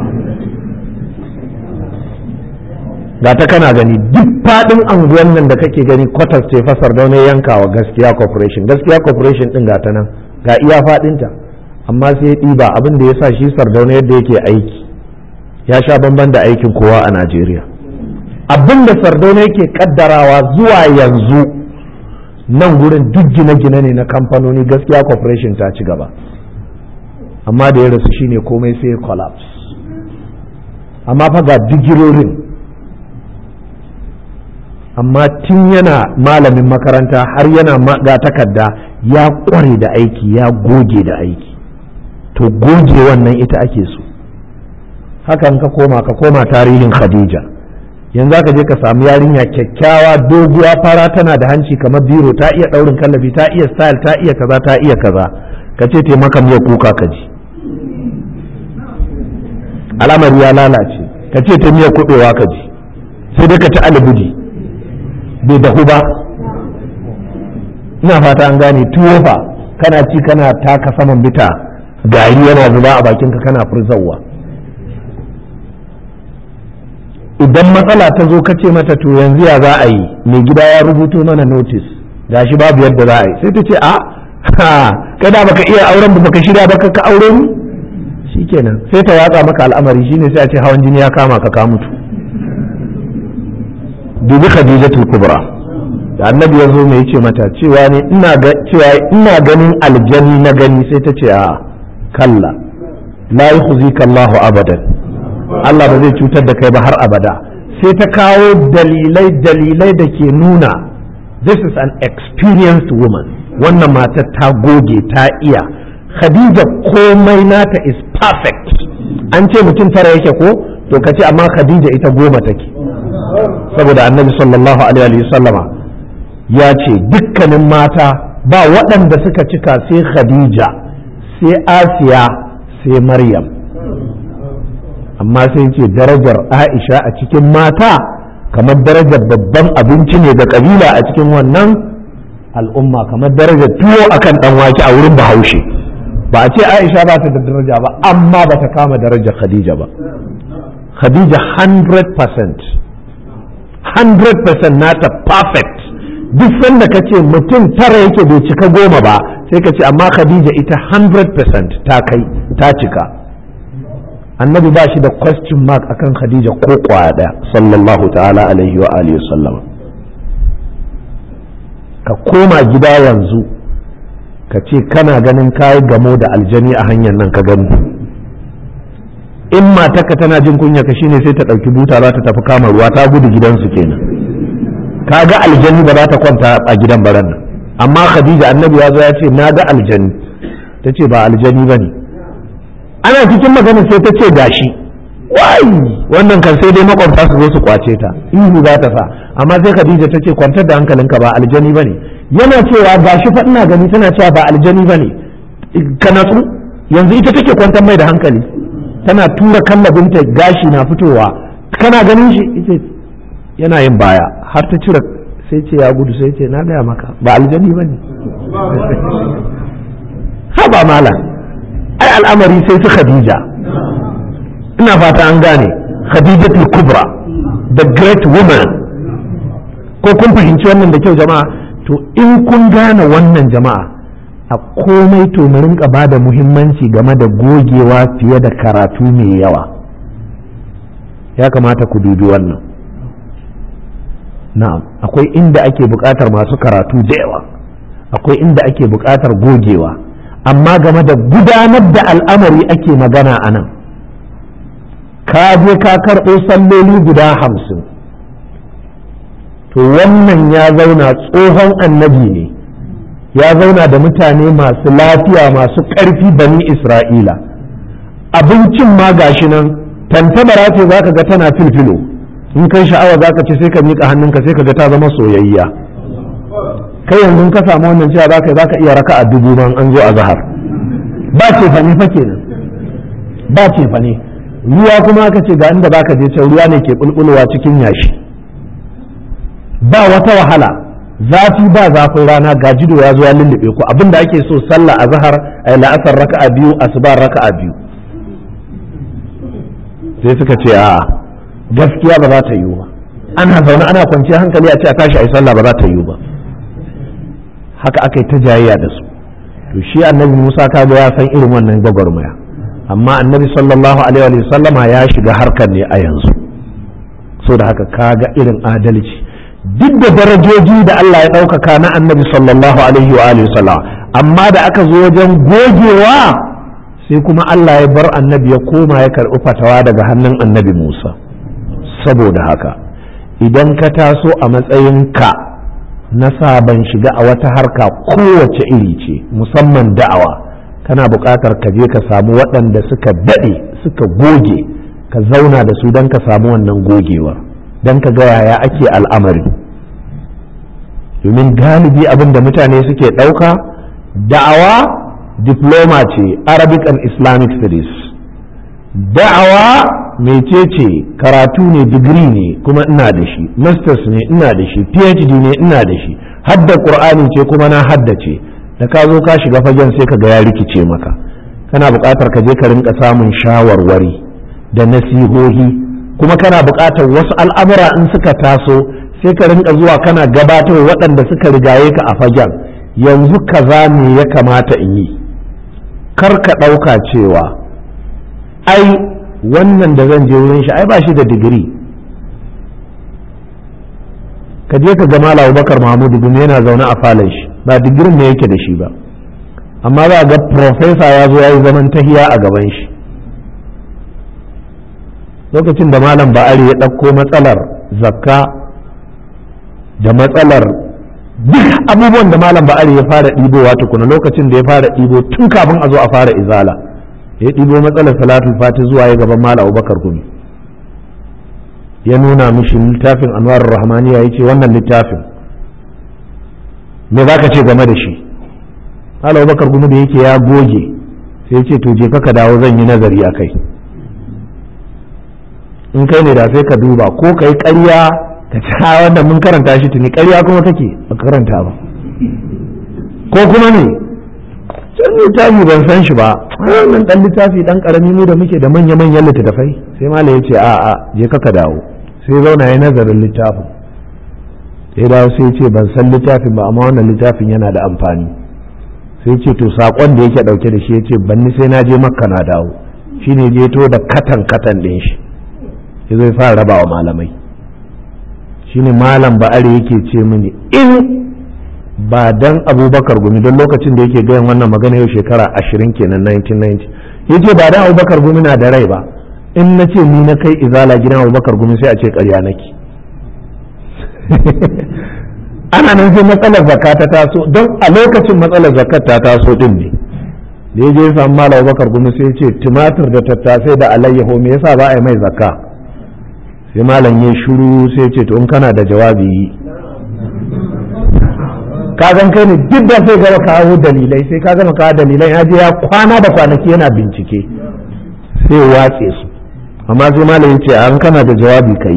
Ga ta kana gani duk faɗin anguwan nan da kake gani kwatas ce fa Sardauna yankawa Gaskiya Corporation. Gaskiya Corporation din ga ta nan, ga iya faɗinta, amma sai ya ɗiba abin da ya sa shi Sardauna yadda yake aiki ya sha bamban da aikin kowa a Najeriya. Abin da Sardauna yake kaddarawa zuwa yanzu nan gurin duk gine-gine ne na kamfanoni, Gaskiya Corporation ta ci gaba, amma da ya rasu shine komai sai ya collapse. Amma fa ga digirorin, amma tun yana malamin makaranta har yana ga takarda ya kware da aiki, ya goge da aiki. To goge wannan ita ake so. Hakan ka koma ka koma tarihin Khadija, yanzu ka je ka samu yarinya kyakkyawa doguwa fara tana da hanci kamar biro, ta iya daurin kallabi, ta iya style, ta iya kaza, ta iya kaza, ka ce te maka miya kuka ka ji al'amari ya lalace. Ka ce te miya kubewa ka ji, sai dai ka ci alibudi bai dahu ba. Ina fata an gane. Tuwo fa kana ci kana taka saman bita, gari yana zuba a bakinka kana furzawa. Idan matsala ta zo ka ce mata to yanzu ya za a yi, mai gida ya rubuto mana notice gashi babu yadda za a yi, sai ta ce a ha kada baka iya auren ba, baka shirya baka ka aure ni, shikenan sai ta watsa maka al'amari, shine sai a ce hawan jini ya kama ka ka mutu. Dubi Khadijatul Kubra da annabi ya zo mai ce mata cewa ne ina ga cewa ina ganin aljani na gani, sai ta ce a kalla la yukhzika Allahu abadan, Allah ba zai cutar da kai ba har abada. Sai ta kawo dalilai dalilai da ke nuna this is an experienced woman, wannan matar ta goge ta iya. Khadija komai nata is perfect. An ce mutum tara yake ko, to ka ce amma Khadija ita goma take, saboda annabi sallallahu alaihi wa sallama ya ce dukkanin mata ba waɗanda suka cika sai Khadija, sai Asiya, sai Maryam. Amma sai ce darajar Aisha a cikin mata kamar darajar babban abinci ne da kabila a cikin wannan al'umma, kamar darajar tuwo akan dan wake a wurin Bahaushe. Ba a ce Aisha ba ta da daraja ba, amma ba ta kama darajar Khadija ba. Khadija one hundred percent one hundred percent nata perfect. Duk sanda ka ce mutum tara yake bai cika goma ba, sai ka ce amma Khadija ita one hundred percent ta kai ta cika. annabi ba shi da question mark akan khadija ko kwaya daya sallallahu ta'ala alaihi wa alihi wasallam. ka koma gida yanzu ka ce kana ganin kayi gamo da aljani a hanyar nan ka gani, in matarka tana jin kunya ka shine sai ta ɗauki buta za ta tafi kama ruwa ta gudu gidansu kenan, ka ga aljani ba za ta kwanta a gidan baran nan. amma khadija annabi ya zo ya ce na ga aljani, ta ce ba aljani ba ne. ana cikin magana sai ta ce gashi, wai wannan kan sai dai makwabta su zo su kwace ta, ihu za ta sa. amma sai khadija ta ce kwantar da hankalinka ba aljani ba ne. yana cewa gashi fa ina gani, tana cewa ba aljani ba ne, ka natsu. yanzu ita take kwantar mai da hankali, tana tura kallabinta gashi na fitowa, kana ganin shi ita yana yin baya har ta cire, sai ce ya gudu, sai ce na gaya maka ba aljani ba ne. ha ba mala, ai al'amari sai su khadija, ina fata an gane, khadijatul kubra, the great woman. ko kun fahimci wannan da kyau jama'a? to in kun gane wannan jama'a, a komai to mu rinka ba da muhimmanci game da gogewa fiye da karatu mai yawa. ya kamata ku dubi wannan. na'am, akwai inda ake buƙatar masu karatu da yawa, akwai inda ake buƙatar gogewa, amma game da gudanar da al'amari ake magana a nan. ka je ka karɓo salloli guda hamsin, to wannan ya zauna tsohon annabi ne, ya zauna da mutane masu lafiya masu ƙarfi bani isra'ila. abincin ma gashi nan tantabara ce za ka ga tana filfilo, in kai sha'awa za ka ce sai ka miƙa hannunka sai ka ga ta zama soyayya. kai yanzu ka samu wannan cewa za ka za ka iya raka a dubu ban an zo a zahar. ba ce fane fa kenan, ba ce fane. ruwa kuma aka ce ga inda za ka je can ruwa ne ke bulbulowa cikin yashi, ba wata wahala, zafi ba zafin rana, ga jido ya zo ya lullube ku. abinda ake so sallah a zahar ai la'asar raka'a biyu, asuba raka'a biyu. sai suka ce a'a gaskiya ba za ta yiwu ba, ana zaune ana kwanciya hankali a ce a tashi a yi sallah ba za ta yiwu ba. haka aka yi ta jayayya da su. to shi annabi Musa ka ga ya san irin wannan gwagwarmaya, amma annabi sallallahu alaihi wa sallama ya shiga harkar ne a yanzu. so da haka ka ga irin adalci duk da darajoji da Allah ya ɗaukaka na annabi sallallahu alaihi wa alihi sallam, amma da aka zo wajen gogewa sai kuma Allah ya bar annabi ya koma ya karɓi fatawa daga hannun annabi Musa. saboda haka idan ka taso a matsayinka na sabon shiga a wata harka kowace iri ce, musamman da'awa, kana buƙatar ka je ka samu waɗanda suka daɗe suka goge, ka zauna da su don ka samu wannan gogewar, don ka ga yaya ake al'amari. domin galibi abin da mutane suke ɗauka da'awa diploma ce, Arabic and Islamic studies. da'awa mecece karatu ne, digiri ne kuma ina da shi, masters ne ina da shi, phd ne ina da shi, hadda qur'ani ce kuma na haddace. da ka zo ka shiga fagen sai ka ga ya rikice maka, kana buƙatar ka je ka rinka samun shawarwari da nasihohi, kuma kana buƙatar wasu al'amura in suka taso sai ka rinka zuwa kana gabatar waɗanda suka rigaye ka a fagen, yanzu kaza me ya kamata in yi. kar ka ɗauka cewa ai wannan da zan je wurin shi ai ba shi da digiri. ka je ka ga Malam Abubakar Mahmud bin yana zaune a falon shi, ba digirin ne yake da shi ba, amma za ga profesa ya zo ya yi zaman tahiya a gaban shi. lokacin da Malam Ba'ari ya ɗauko matsalar zakka da matsalar duk abubuwan da Malam Ba'ari ya fara ɗibowa tukuna, lokacin da ya fara ɗibo tun kafin a zo a fara izala, ya ɗibo matsalar salatul fati zuwa ya gaban Malam Abubakar Gumi, ya nuna mishi littafin Anwarur Rahmaniya, ya ce wannan littafin me za ka ce game da shi? Malam Abubakar Gumi da yake ya goge sai ya ce to je ka dawo zan yi nazari a kai. in kai ne da sai ka duba ko ka yi ƙarya ka ci wannan mun karanta shi tuni, ƙarya kuma kake ba karanta ba, ko kuma ne can littafi ban san shi ba, wannan dan littafi dan karami mu da muke da manya-manyan littattafai. sai malam ya ce a a je ka dawo, sai zauna ya nazarin littafin, sai dawo sai ce ban san littafin ba amma wannan littafin yana da amfani. sai ce to sakon da yake dauke da shi ya ce banni sai na je makka na dawo, shine je to da katan katan din shi ya zai fara rabawa malamai. shine malam ba'ari yake ce mini in ba dan abubakar gumi don lokacin da yake gayan wannan magana yau shekara ashirin kenan nineteen ninety yace ba dan abubakar gumi na da rai ba in na ce ni na kai izala gidan abubakar gumi sai a ce ƙarya nake. ana nan sai matsalar zakka ta taso don a lokacin matsalar zakat ta taso din ne da ya je ya samu malam abubakar gumi sai ya ce tumatir da tattasai da alayyaho me yasa ba a yi mai zakka sai malam ya shiru sai ya ce to in kana da jawabi ka gan kai ne duk da sai gaba kawo dalilai sai ka gama kawo dalilai ya je ya kwana da kwanaki yana bincike sai ya watse su amma sai malam ya ce an kana da jawabi kai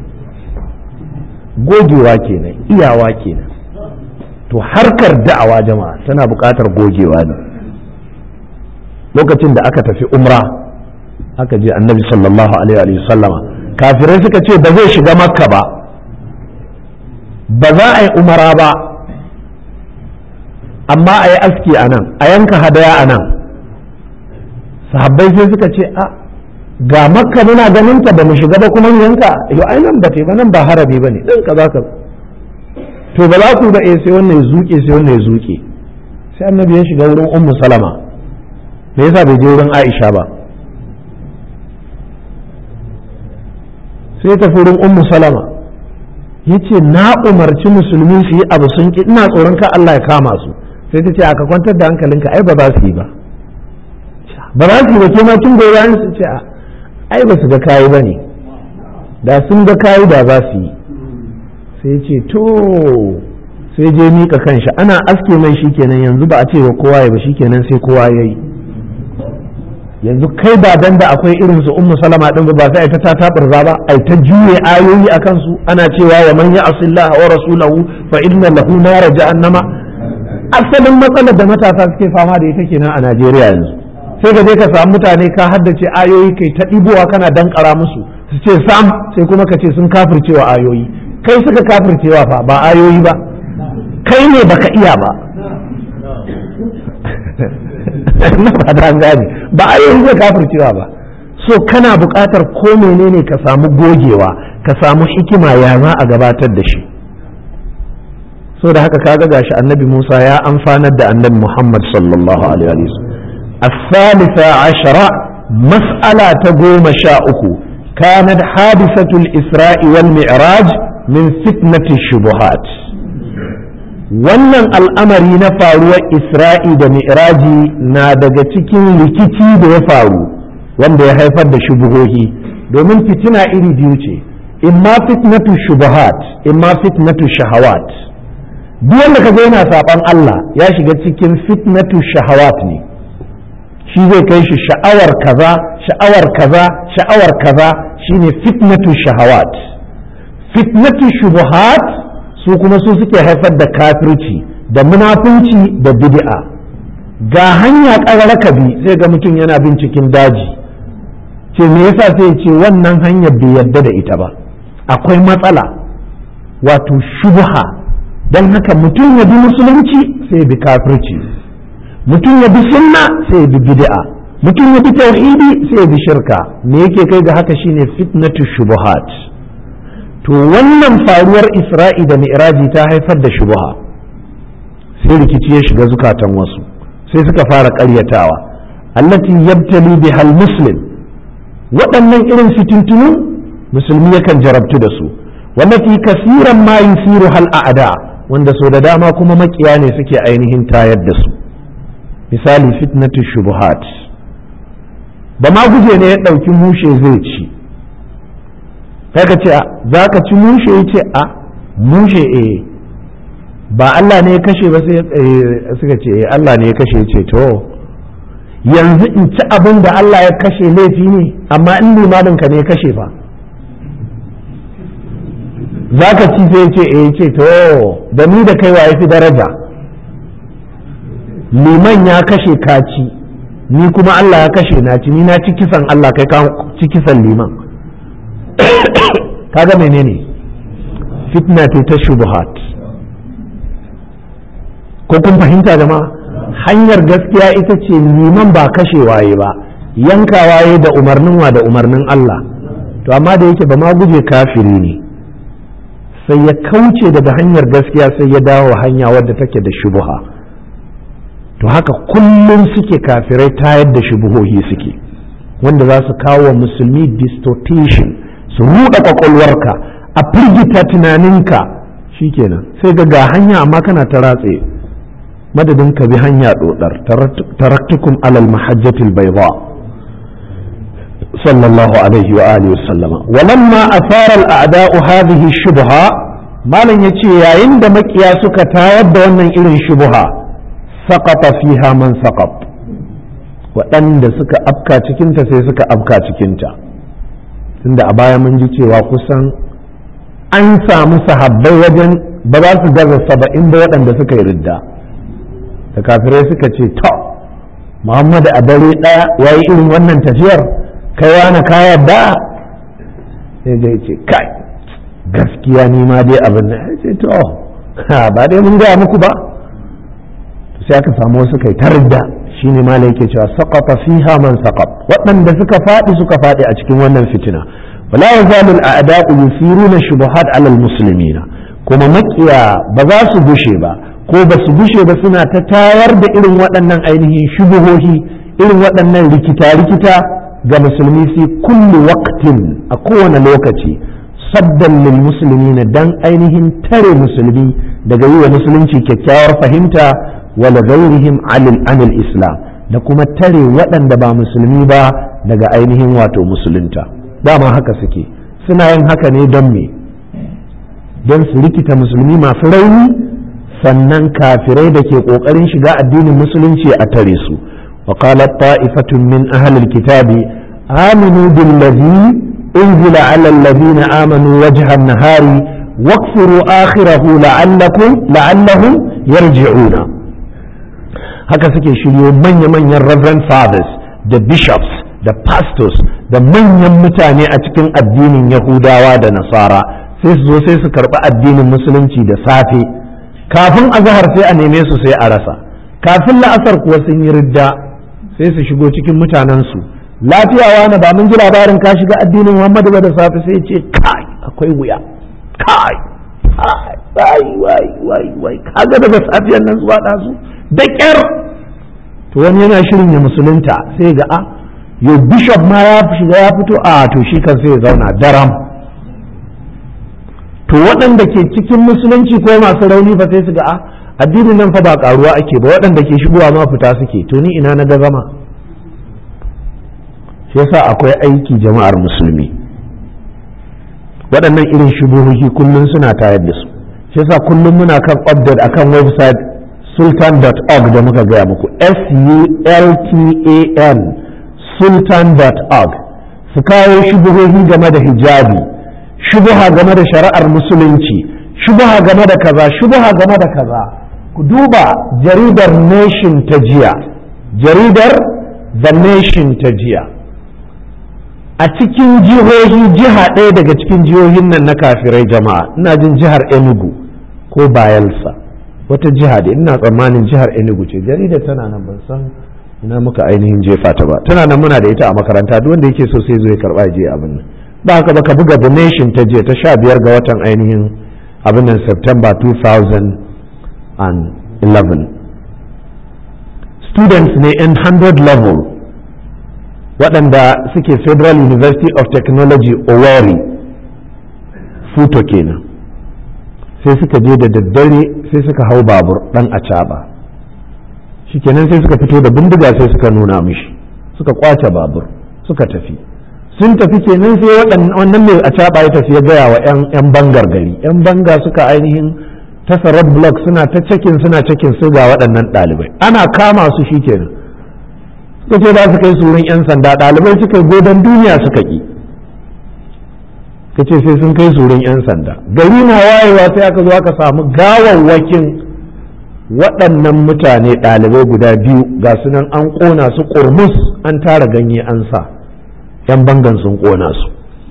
gogewa kenan iyawa kenan to harkar da'awa jama'a tana buƙatar gogewa ne. lokacin da aka tafi umra aka je annabi sallallahu alaihi wa sallama kafirai suka ce ba zai shiga makka ba ba za a yi umara ba amma a yi aski a nan a yanka hadaya a nan sahabbai sai suka ce a ga makka muna ganin ta ba mu shiga ba kuma yanka yo ai nan ba ba nan ba harabi ba ne ɗin kaza ka to ba za ku ba eh sai wannan ya zuke sai wannan ya zuke sai annabi ya shiga wurin ummu salama me yasa bai je wurin aisha ba sai ta wurin ummu salama yace na umarci musulmi su yi abu sun ki ina tsoron ka Allah ya kama su sai ta ce aka kwantar da hankalinka ai ba za su yi ba ba za su yi ba ke ma kin goyi an su ce ai ba su ga kayi ba ne da sun ga kayi da za su yi sai ce to sai je mika kanshi ana aske mai shikenan yanzu ba a ce wa kowa ya ba shikenan sai kowa ya yi yanzu kai ba dan da akwai irin su ummu salama din ba sai ta taburza ba ai ta juye ayoyi akan su ana cewa wa man ya'sillaha wa rasulahu fa inna lahu nar jahannama asalin matsalar da matasa suke fama da ita kenan a Najeriya yanzu sai ka je ka samu mutane ka haddace ayoyi kai ta ɗibowa kana dankara musu su ce sam sai kuma ka ce sun kafircewa ayoyi kai suka kafircewa fa ba ayoyi ba kai ne baka iya ba na ba da gane ba ayoyi zai kafircewa ba so kana buƙatar ko menene ka samu gogewa ka samu hikima ya za a gabatar da shi so da haka kaga gashi annabi Musa ya amfanar da annabi Muhammad sallallahu alaihi wasallam الثالثة عشرة مسألة تقوم شاؤه كانت حادثة الإسراء والمعراج من فتنة الشبهات wannan al'amari na faruwar isra'i da mi'raji na daga cikin rikici da ya faru wanda ya haifar da shubuhohi domin fitina iri biyu ce imma fitnatu shubuhat imma fitnatu shahawat duk wanda kaga yana saban Allah ya shiga cikin fitnatu shahawat ne shi zai kai shi sha'awar kaza sha'awar kaza sha'awar kaza shine fitnatu shahawat fitnatu shubuhat su kuma su suke haifar da kafirci da munafunci da bid'a ga hanya ƙararraka bi sai ga mutum yana bin cikin daji ce me yasa sai ce wannan hanyar bai yarda da ita ba akwai matsala wato shubha don haka mutum ya bi musulunci sai bi kafirci mutum ya bi sunna sai ya bi bid'a mutum ya bi tauhidi sai ya bi shirka me yake kai ga haka shine fitnatu shubuhat to wannan faruwar isra'i da mi'raji ta haifar da shubha sai rikici ya shiga zukatan wasu sai suka fara ƙaryatawa allati yabtali biha muslim waɗannan irin fitintunu musulmi yakan jarabtu da su wallati kasiran ma yusiru hal a'da wanda so da dama kuma makiya ne suke ainihin tayar da su misali fitnatu shubuhat ba ma guje ne ya ɗauki mushe zai ci kai ka ce za ka ci mushe ya ce a mushe eh ba Allah ne ya kashe ba sai suka ce eh Allah ne ya kashe ce to yanzu in ci abin da Allah ya kashe laifi ne amma in limamin ka ne ya kashe fa za ka ci sai ce eh ce to da ni da kai wa ya fi daraja liman ya kashe kaci ni kuma Allah ya kashe na ci ni na ci kisan Allah kai ka ci kisan liman kaga menene fitna ce ta shubuhat ko kun fahimta jama'a hanyar gaskiya ita ce liman ba kashe waye ba yankawa ya da umarnin wa da umarnin Allah. To amma da yake ba ma guje kafiri ne sai ya kauce daga hanyar gaskiya sai ya dawo hanya wadda take da shubuha. To haka kullum suke kafirai tayar da shubuhohi suke wanda za su kawo wa musulmi distortion, su ruɗa kwakwalwarka, a firgita tunaninka, shikenan sai ga ga hanya amma kana ta ratse madadin ka bi hanya dodar. Taraktukum alal mahajjatil bayda sallallahu alaihi wa alihi wasallama. Walamma athara al a'da'u hadhihi shubha, malan yace yayin da makiya suka tayar da wannan irin shubha, saqata fiha man saqat, waɗanda suka afka cikinta sai suka afka cikinta. Tunda a baya mun ji cewa kusan an samu sahabbai wajen ba za su gaza saba'in da waɗanda suka yi ridda, da kafirai suka ce to Muhammadu a dare ɗaya ya yi irin wannan tafiyar, kai wani ka yarda? Sai ga ce kai gaskiya ni ma dai abin nan. Ya ce to ba dai mun gaya muku ba. Sai aka samu wasu kai ta ridda, shine ma yake cewa saqata fiha man saqat, waɗanda suka faɗi suka faɗi a cikin wannan fitina. wala yazalu al-a'da'u yusiruna shubuhat 'ala al-muslimina, kuma makiya ba za su gushe ba ko ba su gushe ba suna ta tayar da irin waɗannan ainihin shubuhohi, irin waɗannan rikita-rikita ga musulmi fi kulli waqtin, a kowane lokaci, saddan lil muslimina, dan ainihin tare musulmi daga yi wa musulunci kyakkyawar fahimta, wala ghairihim 'anil islam, da kuma tare waɗanda ba musulmi ba daga ainihin wato musulunta. Dama haka suke, suna yin haka ne don me? Don su rikita musulmi masu rauni, sannan kafirai da ke ƙoƙarin shiga addinin musulunci a tare su. wa qalat ta'ifatun min ahli alkitabi aminu billazi unzila ala alladhina amanu wajha an-nahari waqfuru akhirahu la'allakum la'allahum yarji'una. Haka suke shiryo manya-manyan reverend fathers da bishops da pastors da manyan mutane a cikin addinin Yahudawa da Nasara, sai su zo sai su karɓi addinin musulunci da safe, kafin azhar sai a neme su sai a rasa, kafin la'asar kuwa sun yi ridda sai su shigo cikin mutanensu. Lafiya wani ba mun ji labarin ka shiga addinin Muhammadu ba da safe, sai ce kai akwai wuya, kai kai wai wai wai kaga daga safiyar nan zuwa ɗazu da ƙyar. To wani yana shirin ya musulunta sai ga a yo bishop ma ya shiga ya fito, a to shi kan sai ya zauna daram. To waɗanda ke cikin musulunci ko masu rauni fa sai su ga a addinin nan fa ba karuwa ake ba, waɗanda ke shigowa ma fita suke, to ni ina na ga zama. Shi yasa akwai aiki jama'ar musulmi, waɗannan irin shubuhohi kullum suna tayar da su. Shi yasa kullum muna kan update akan website sultan dot org da muka gaya muku, S U L T A N sultan dot org, su kawo shubuhohi game da hijabi, shubuha game da shari'ar musulunci, shubuha game da kaza, shubuha game da kaza. Ku duba jaridar Nation ta jiya, jaridar The Nation ta jiya, a cikin jihohi, jiha ɗaya daga cikin jihohin nan na kafirai jama'a, ina jin jihar Enugu ko Bayelsa, wata jiha da ina tsammanin jihar Enugu ce, jaridar tana nan, ban san ina muka ainihin jefa ta ba, tana nan muna da ita a makaranta, duk wanda yake so sai zo ya karba je abin nan. Ba haka ba ka buga The Nation ta jiya ta sha biyar ga watan ainihin abin nan September two thousand eleven. Students ne in hundred level waɗanda suke Federal University of Technology Owerri, Futo kenan, sai suka je da daddare sai suka hau babur ɗan acaɓa, shi kenan sai suka fito da bindiga sai suka nuna mishi, suka kwace babur suka tafi. Sun tafi kenan sai wannan mai acaɓa ya tafi ya gaya wa 'yan bangar gari, 'yan banga suka ainihin tasa red block suna ta cakin suna cakin su ga waɗannan ɗalibai, ana kama su shi kenan suka ce za su kai su wurin 'yan sanda, ɗalibai suka godon duniya suka ƙi, ka ce sai sun kai su wurin 'yan sanda. Gari na wayewa sai aka zo aka samu gawawwakin waɗannan mutane ɗalibai guda biyu ga su nan an ƙona su ƙurmus, an tara ganye an sa, 'yan bangan sun ƙona su.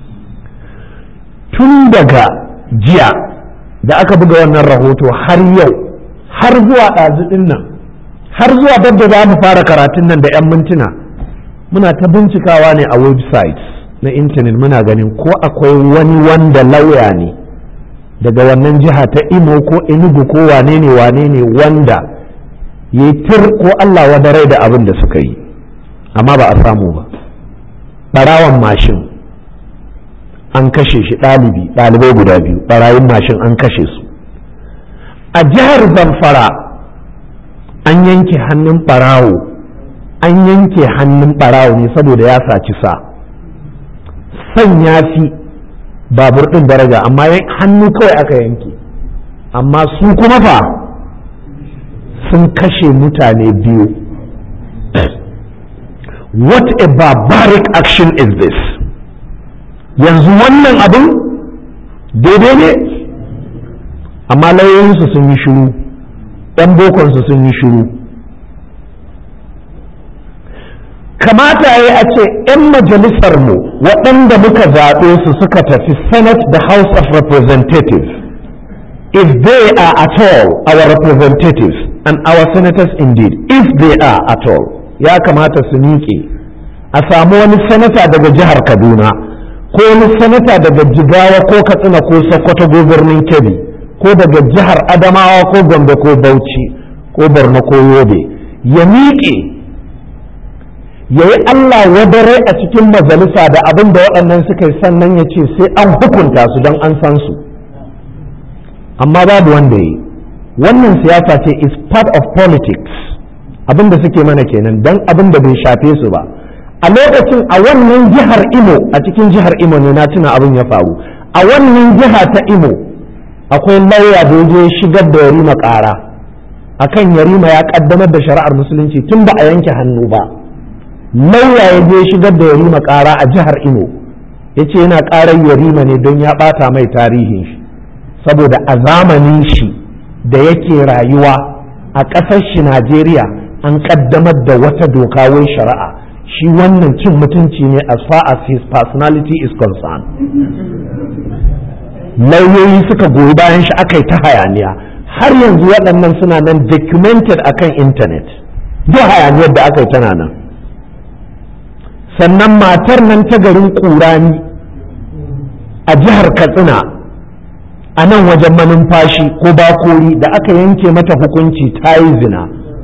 Tun daga jiya da aka buga wannan rahoto har yau, har zuwa ɗazu ɗin nan, har zuwa dabda za mu fara karatun nan da 'yan mintuna, muna ta bincikawa ne a websites na intanet muna ganin ko akwai wani wanda lauya ne daga wannan jiha ta Imo ko Enugu ko wane ne wane ne wanda ya tir ko Allah wadarai da abin da suka yi, amma ba a samu ba. Ɓarawan mashin an kashe shi, ɗalibi ɗalibai guda biyu ɓarayin mashin an kashe su. A jihar Zamfara an yanke hannun ɓarawo, an yanke hannun ɓarawo ne saboda ya saci sa, san ya fi babur ɗin daraja amma hannu kawai aka yanke, amma su kuma fa sun kashe mutane biyu. What a barbaric action is this? Yanzu wannan abin daidai ne? Amma lauyoyinsu sun yi shiru, ‘yan bokonsu sun yi shiru. Kamata ya yi a ce ‘yan majalisarmu waɗanda muka zaɓe su suka tafi Senate da House of Representatives, if they are at all our representatives and our senators indeed, if they are at all, ya kamata su miƙe a samu wani sanata daga jihar Kaduna ko wani sanata daga Jigawa ko Katsina ko Sokoto ko birnin Kebbi ko daga jihar Adamawa ko Gombe ko Bauchi ko Borno ko Yobe ya miƙe ya yi Allah wadare a cikin majalisa da abin da waɗannan suka yi, sannan ya ce sai an hukunta su don an san su, amma babu wanda yi. Wannan siyasa ce is part of politics. Abin da suke mana kenan don abin da bai shafe su ba. A lokacin a wannan jihar Imo, a cikin jihar Imo ne na tuna abin ya faru, a wannan jiha ta Imo akwai lauya da ya shigar da Yarima ƙara akan Yarima ya kaddamar da shari'ar musulunci tun ba a yanke hannu ba. Lauya ya je shigar da Yarima ƙara a jihar Imo, ya ce yana ƙarar Yarima ne don ya ɓata mai tarihin shi, saboda a zamanin shi da yake rayuwa a ƙasar shi Najeriya an kaddamar da wata doka wai shari'a, shi wannan cin mutunci ne as far as his personality is concerned. Lauyoyi suka goyi bayan shi aka yi ta hayaniya, har yanzu waɗannan suna nan documented akan intanet, duk hayaniyar da aka yi tana nan. Sannan matar nan ta garin Ƙurani a jihar Katsina a nan wajen manumfashi ko bakori da aka yanke mata hukunci ta yi zina,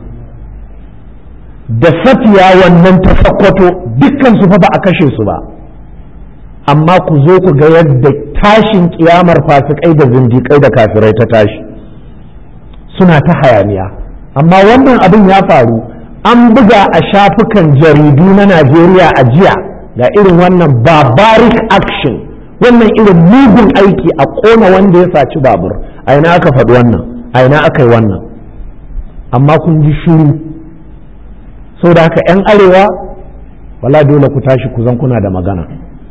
da Safiya wannan ta Sokoto dukkan su fa ba a kashe su ba, amma ku zo ku ga yadda tashin kiyamar fasikai da zindikai da kafirai ta tashi, suna ta hayaniya. Amma wannan abin ya faru, an buga a shafukan jaridu na Najeriya a jiya ga irin wannan barbaric action, wannan irin mugun aiki a ƙona wanda ya saci babur. A ina aka faɗi wannan, a ina aka yi wannan, amma kun ji shiru. Sau da haka 'yan arewa wala dole ku tashi ku zan kuna da magana,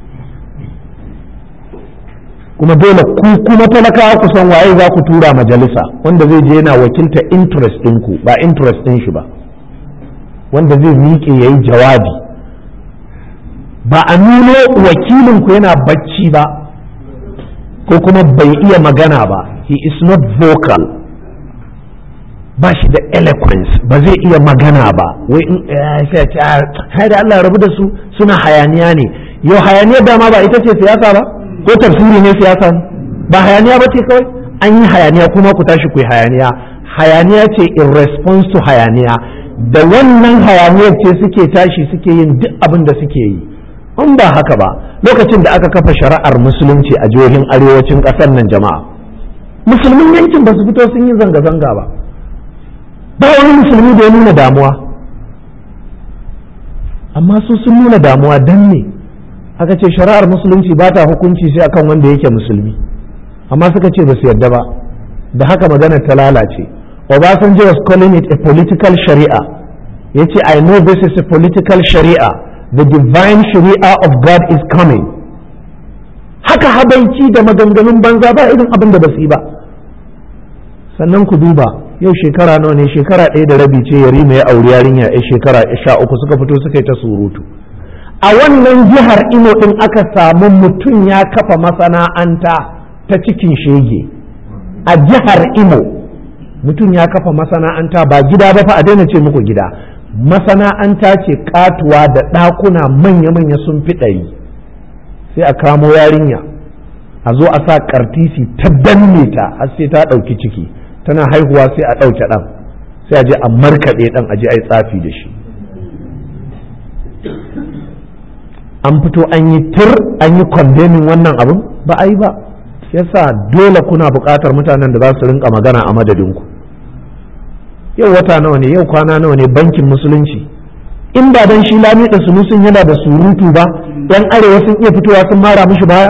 kuma dole ku kuma talakawa ku san waye za ku tura majalisa wanda zai je yana wakilta interest ɗinku ba interest ɗin shi ba, wanda zai miƙe ya yi jawabi, ba a nuno wakilinku yana bacci ba ko kuma bai iya magana ba, he is not vocal, ba shi da eloquence, ba zai iya magana ba, wai in sai ce da Allah rabu da su suna hayaniya ne. Yau hayaniya dama ba ita ce siyasa ba, ko tafsiri ne siyasa ne? Ba hayaniya ba ce kawai, an yi hayaniya kuma ku tashi ku yi hayaniya. Hayaniya ce in response to hayaniya, da wannan hayaniyar ce suke tashi suke yin duk abin da suke yi. In ba haka ba, lokacin da aka kafa shari'ar musulunci a jihohin arewacin ƙasar nan jama'a, musulmin yankin ba su fito sun yi zanga-zanga ba, ba wani musulmi da ya nuna damuwa, amma su sun nuna damuwa dan ne aka ce shari'ar musulunci ba ta hukunci sai akan wanda yake musulmi, amma suka ce ba su yarda ba, da haka magana ta lalace. Obasanjo was calling it a political sharia, yace I know this is a political sharia, the divine sharia of God is coming. Haka habaici da maganganun banza ba irin abin da ba su yi ba. Sannan ku duba yau shekara nawa ne, shekara ɗaya da rabi ce Yarima ya auri yarinya ya shekara sha uku suka fito suka yi ta surutu. A wannan jihar Imo ɗin aka samu mutum ya kafa masana'anta ta cikin shege. A jihar Imo mutum ya kafa masana'anta, ba gida ba fa, a daina ce muku gida, masana'anta ce katuwa da ɗakuna manya-manya sun fi ɗari, sai a kamo yarinya a zo a sa kartisi ta danne ta har sai ta ɗauki ciki, tana haihuwa sai a ɗauke ɗan, sai a je a markaɗe ɗan a je a yi tsafi da shi. An fito an yi tur an yi condemning wannan abin ba a yi ba. Yasa dole kuna buƙatar mutanen da za su rinka magana a madadinku. Yau wata nawa ne, yau kwana nawa ne bankin musulunci, in ba dan shi lami da sunusun yana da surutu ba, yan arewa sun iya fitowa sun mara mishi baya.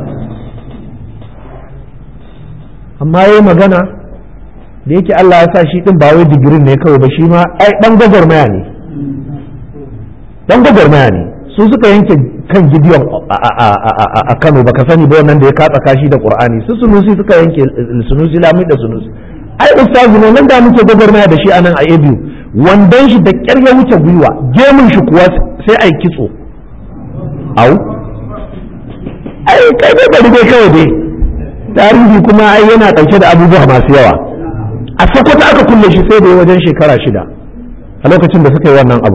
Amma yayi magana da yake Allah ya sa shi din ba wai digirin ne kawai ba, shi ma ai dan gwagwarmaya ne, dan gwagwarmaya ne. Su suka yanke kan Gideon a Kano, baka sani ba wannan da ya katsa kashi da Qur'ani, su Sunusi suka yanke Sunusi lami da Sunusi. Ai ustazu ne nan da muke gwagwarmaya da shi anan a Abiyu, wandan shi da kyar ya wuce gwiwa, gemun shi kuwa sai ai kitso. Au ai kai bai bari bai kawai dai tarihi kuma ai yana ɗauke da abubuwa masu yawa. A Sokoto aka kulle shi sai da ya wajen shekara shida a lokacin da suka yi wannan abu.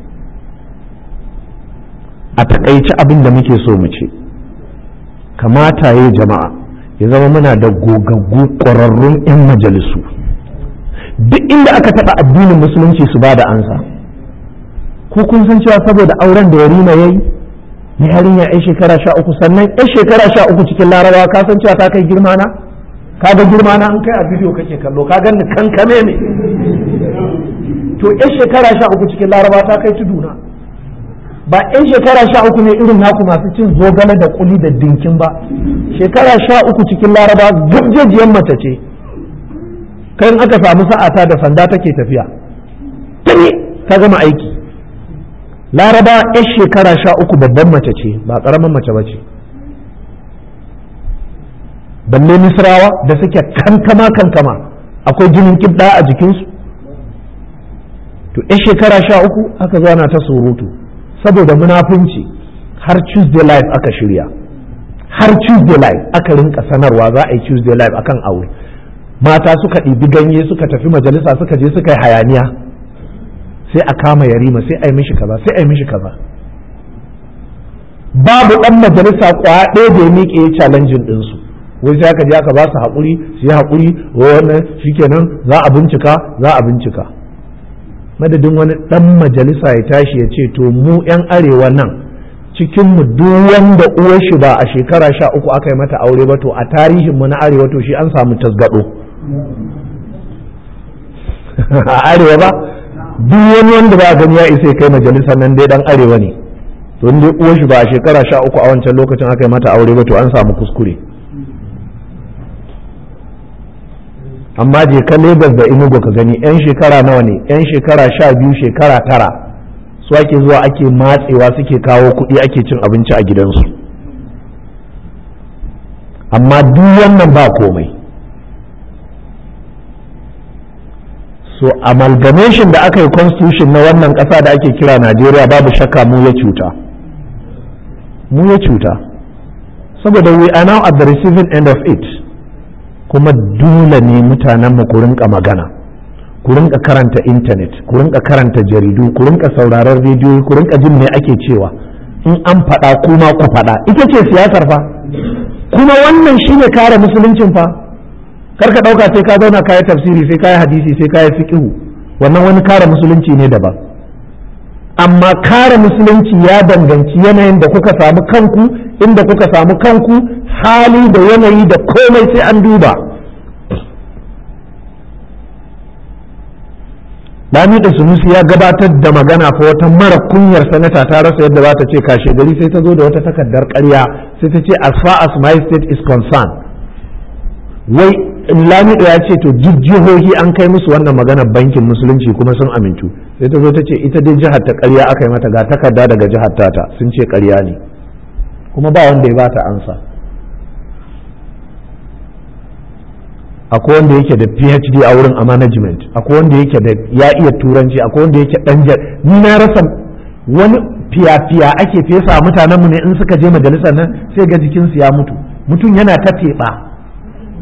A takaici abin da muke so mu ce, kamata ya jama'a ya zama muna da gogaggu ƙwararrun 'yan majalisu, duk inda aka taɓa addinin musulunci su ba da ansa. Ko kun san cewa saboda auren da Yarima ya yi na yarinya 'yan shekara sha uku, sannan 'yan shekara sha uku cikin Larabawa ka san cewa ta kai girma na? Ka ga girma na an kai a bidiyo kake kallo, ka gan ni kankame ne. To 'yan shekara sha uku cikin Larabawa ta kai tuduna. Ba 'yan shekara sha uku ne irin naku masu cin zogale da kuli da dinkin ba, shekara sha uku cikin Laraba gabjejiyar mace ce, kai in aka samu sa'ata da sanda take tafiya tuni ta gama aiki. Laraba 'yan shekara sha uku babban mace ce, ba ƙaramin mace ba ce. Balle Misrawa da suke kankama kankama akwai jinin kibda a jikinsu. To 'yan shekara sha uku aka zo ana ta surutu saboda munafunci, har Tuesday live aka shirya, har Tuesday live aka rinka sanarwa za a yi Tuesday live akan aure. Mata suka ɗibi ganye suka tafi majalisa suka je suka yi hayaniya, sai a kama Yarima sai a yi mishi kaza sai a yi mishi kaza. Babu ɗan majalisa kwaya ɗaya da ya miƙe ya challenge ɗinsu, wai sai aka je aka ba su haƙuri su yi haƙuri, wannan shikenan za a bincika za a bincika. Madadin wani ɗan majalisa ya tashi ya ce to mu 'yan arewa nan cikin mu duk wanda uwar shi ba a shekara sha uku aka yi mata aure ba, to a tarihin mu na arewa to shi an samu tasgado. A arewa ba duk wani wanda ba gani ya isa kai majalisa nan dai dan arewa ne, to inda uwar shi ba a shekara sha uku a wancan lokacin aka yi mata aure ba to an samu kuskure. Amma je ka Lagos da Enugu ka gani 'yan shekara nawa ne, 'yan shekara sha biyu shekara tara su ake zuwa ake matsewa suke kawo kuɗi ake cin abinci a gidansu. Amma duk wannan ba komai. So amalgamation da aka yi constitution na wannan ƙasa da ake kira Najeriya babu shakka mu ya cuta, mu ya cuta saboda we are now at the receiving end of it. Kuma dole ne mutanen mu ku rinka magana, ku rinka karanta intanet, ku rinka karanta jaridu, ku rinka sauraron rediyo, ku rinka jin me ake cewa, in an faɗa kuma ku faɗa. Ita ce siyasar fa, kuma wannan shine kare musuluncin fa. Kar ka ɗauka sai ka zauna kayi tafsiri sai kayi hadisi sai kayi fiqhu, wannan wani kare musulunci ne daban. Amma kare musulunci ya danganci yanayin da kuka samu kanku, inda kuka samu kanku, hali da yanayi da komai sai an duba. Lami da Sunusi ya gabatar da magana fa wata mara kunyar sanata ta rasa yadda za ta ce kashe gari sai ta zo da wata takardar ƙarya sai ta ce as far as my state is concerned, wai Lamido ya ce to jihohi an kai musu wannan maganar bankin musulunci kuma sun amintu, sai ta zo ta ce ita dai jihar ta ƙarya aka yi mata, ga takarda daga jihar tata sun ce ƙarya ne, kuma ba wanda ya bata ansa. Akwai wanda yake da P H D a wurin a management, akwai wanda yake da ya iya turanci, akwai wanda yake dan ni na rasa wani fiya-fiya ake fesa mutanen mu ne in suka je majalisar nan sai ga jikinsu ya mutu, mutum yana ta teɓa.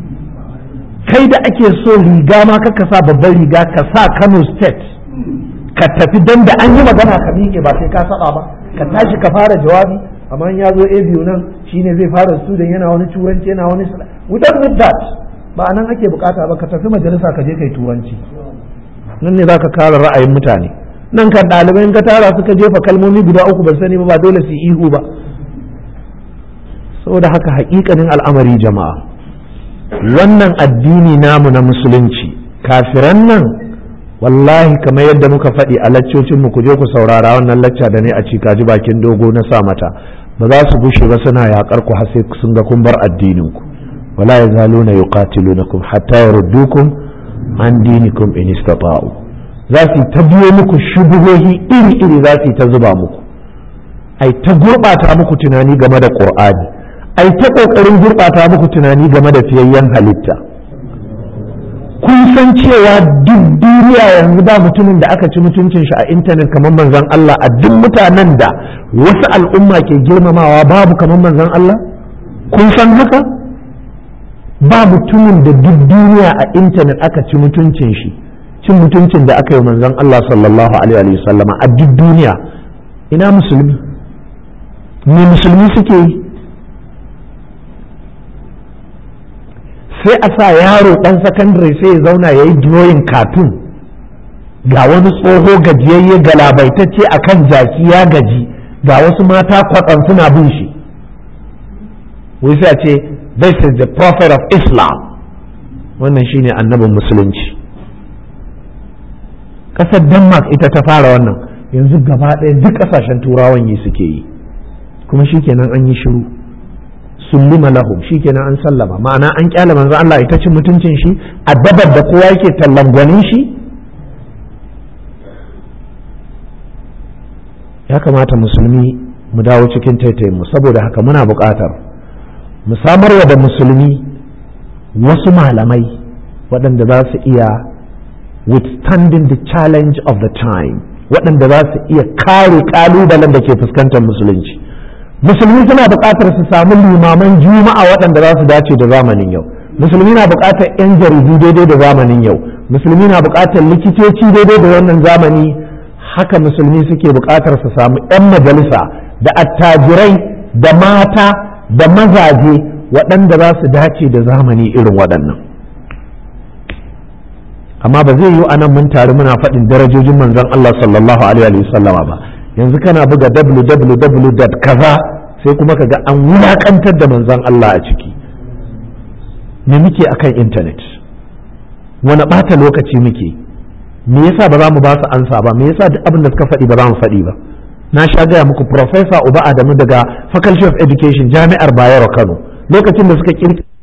Kai da ake so riga ma ka sa babban riga ka sa Kano State, ka tafi dan da an yi magana ka miƙe ba sai ka saba ba, ka tashi ka fara jawabi. Amma ya zo a biyu nan shine zai fara student yana wani turanci yana wani we don't need that, ba nan ake bukata ba. Ka tafi majalisa ka je kai turanci, nan ne zaka kare ra'ayin mutane. Nan kan ɗalibai ka tara suka jefa kalmomi guda uku ban sani ba ba dole su ihu ba. Saboda haka haƙiƙanin al'amari jama'a, wannan addini namu na musulunci, kafiran nan wallahi kamar yadda muka faɗi a laccocin mu ku je ku saurara wannan lacca da ne a Cikaji bakin dogo na sa mata, ba za su gushe ba suna yaƙar ku har sai sun ga kun bar addinin ku. wala yazaluna yuqatilunakum hatta yaruddukum an dinikum in istata'u. za su ta biyo muku shubuhohi iri iri, za su ta zuba muku, ai ta gurɓata muku tunani game da Qur'ani, ai ta ƙoƙarin gurɓata muku tunani game da fiyayyen halitta. Kun san cewa duk duniya yanzu ba mutumin da aka ci mutuncin shi a intanet kamar manzon Allah. A duk mutanen da wasu al'umma ke girmamawa babu kamar manzon Allah? Kun san haka? Ba mutumin da duk duniya a intanet aka ci mutuncin shi, cin mutuncin da aka yi manzon Allah sallallahu alaihi wa sallama a duk duniya. Ina musulmi? Me musulmi suke yi? Sai a sa yaro ɗan sakandare sai ya zauna ya yi drawing cartoon ga wani tsoho gajiyayye galabaitacce a kan jaki ya gaji, ga wasu mata kwatsam suna bin shi, wai sai a ce this is the prophet of Islam, wannan shine annabin musulunci. ƙasar Denmark ita ta fara wannan, yanzu gaba ɗaya duk ƙasashen turawan yi suke yi, kuma shikenan an yi shiru. Sullima lahum, shikenan an sallama, ma'ana an kyale manzo Allah ita cin mutuncin shi a dabar da kowa yake tallan gwanin shi. Ya kamata musulmi mu dawo cikin taitayin mu, saboda haka muna buƙatar mu samarwa da musulmi wasu malamai waɗanda za su iya withstanding the challenge of the time, waɗanda za su iya kare ƙalubalen da ke fuskantar musulunci. Musulmi suna buƙatar su samu limaman juma'a waɗanda za su dace da zamanin yau. Musulmi na buƙatar 'yan jaridu daidai da zamanin yau. Musulmi na buƙatar likitoci daidai da wannan zamani. Haka musulmi suke buƙatar su samu 'yan majalisa da attajirai da mata da mazaje waɗanda za su dace da zamani irin waɗannan. Amma ba zai yiwu anan mun taru muna faɗin darajojin manzon Allah sallallahu alaihi wa sallama ba. Yanzu kana buga w w w dot kaza sai kuma kaga an wulakantar da manzon Allah a ciki. Me muke akan intanet? Wani ɓata lokaci muke? Me yasa ba za mu ba su ansa ba? Me yasa duk abin da suka faɗi ba za mu faɗi ba? Na sha gaya muku Professor Uba Adamu daga Faculty of Education Jami'ar Bayero Kano, lokacin da suka kirkira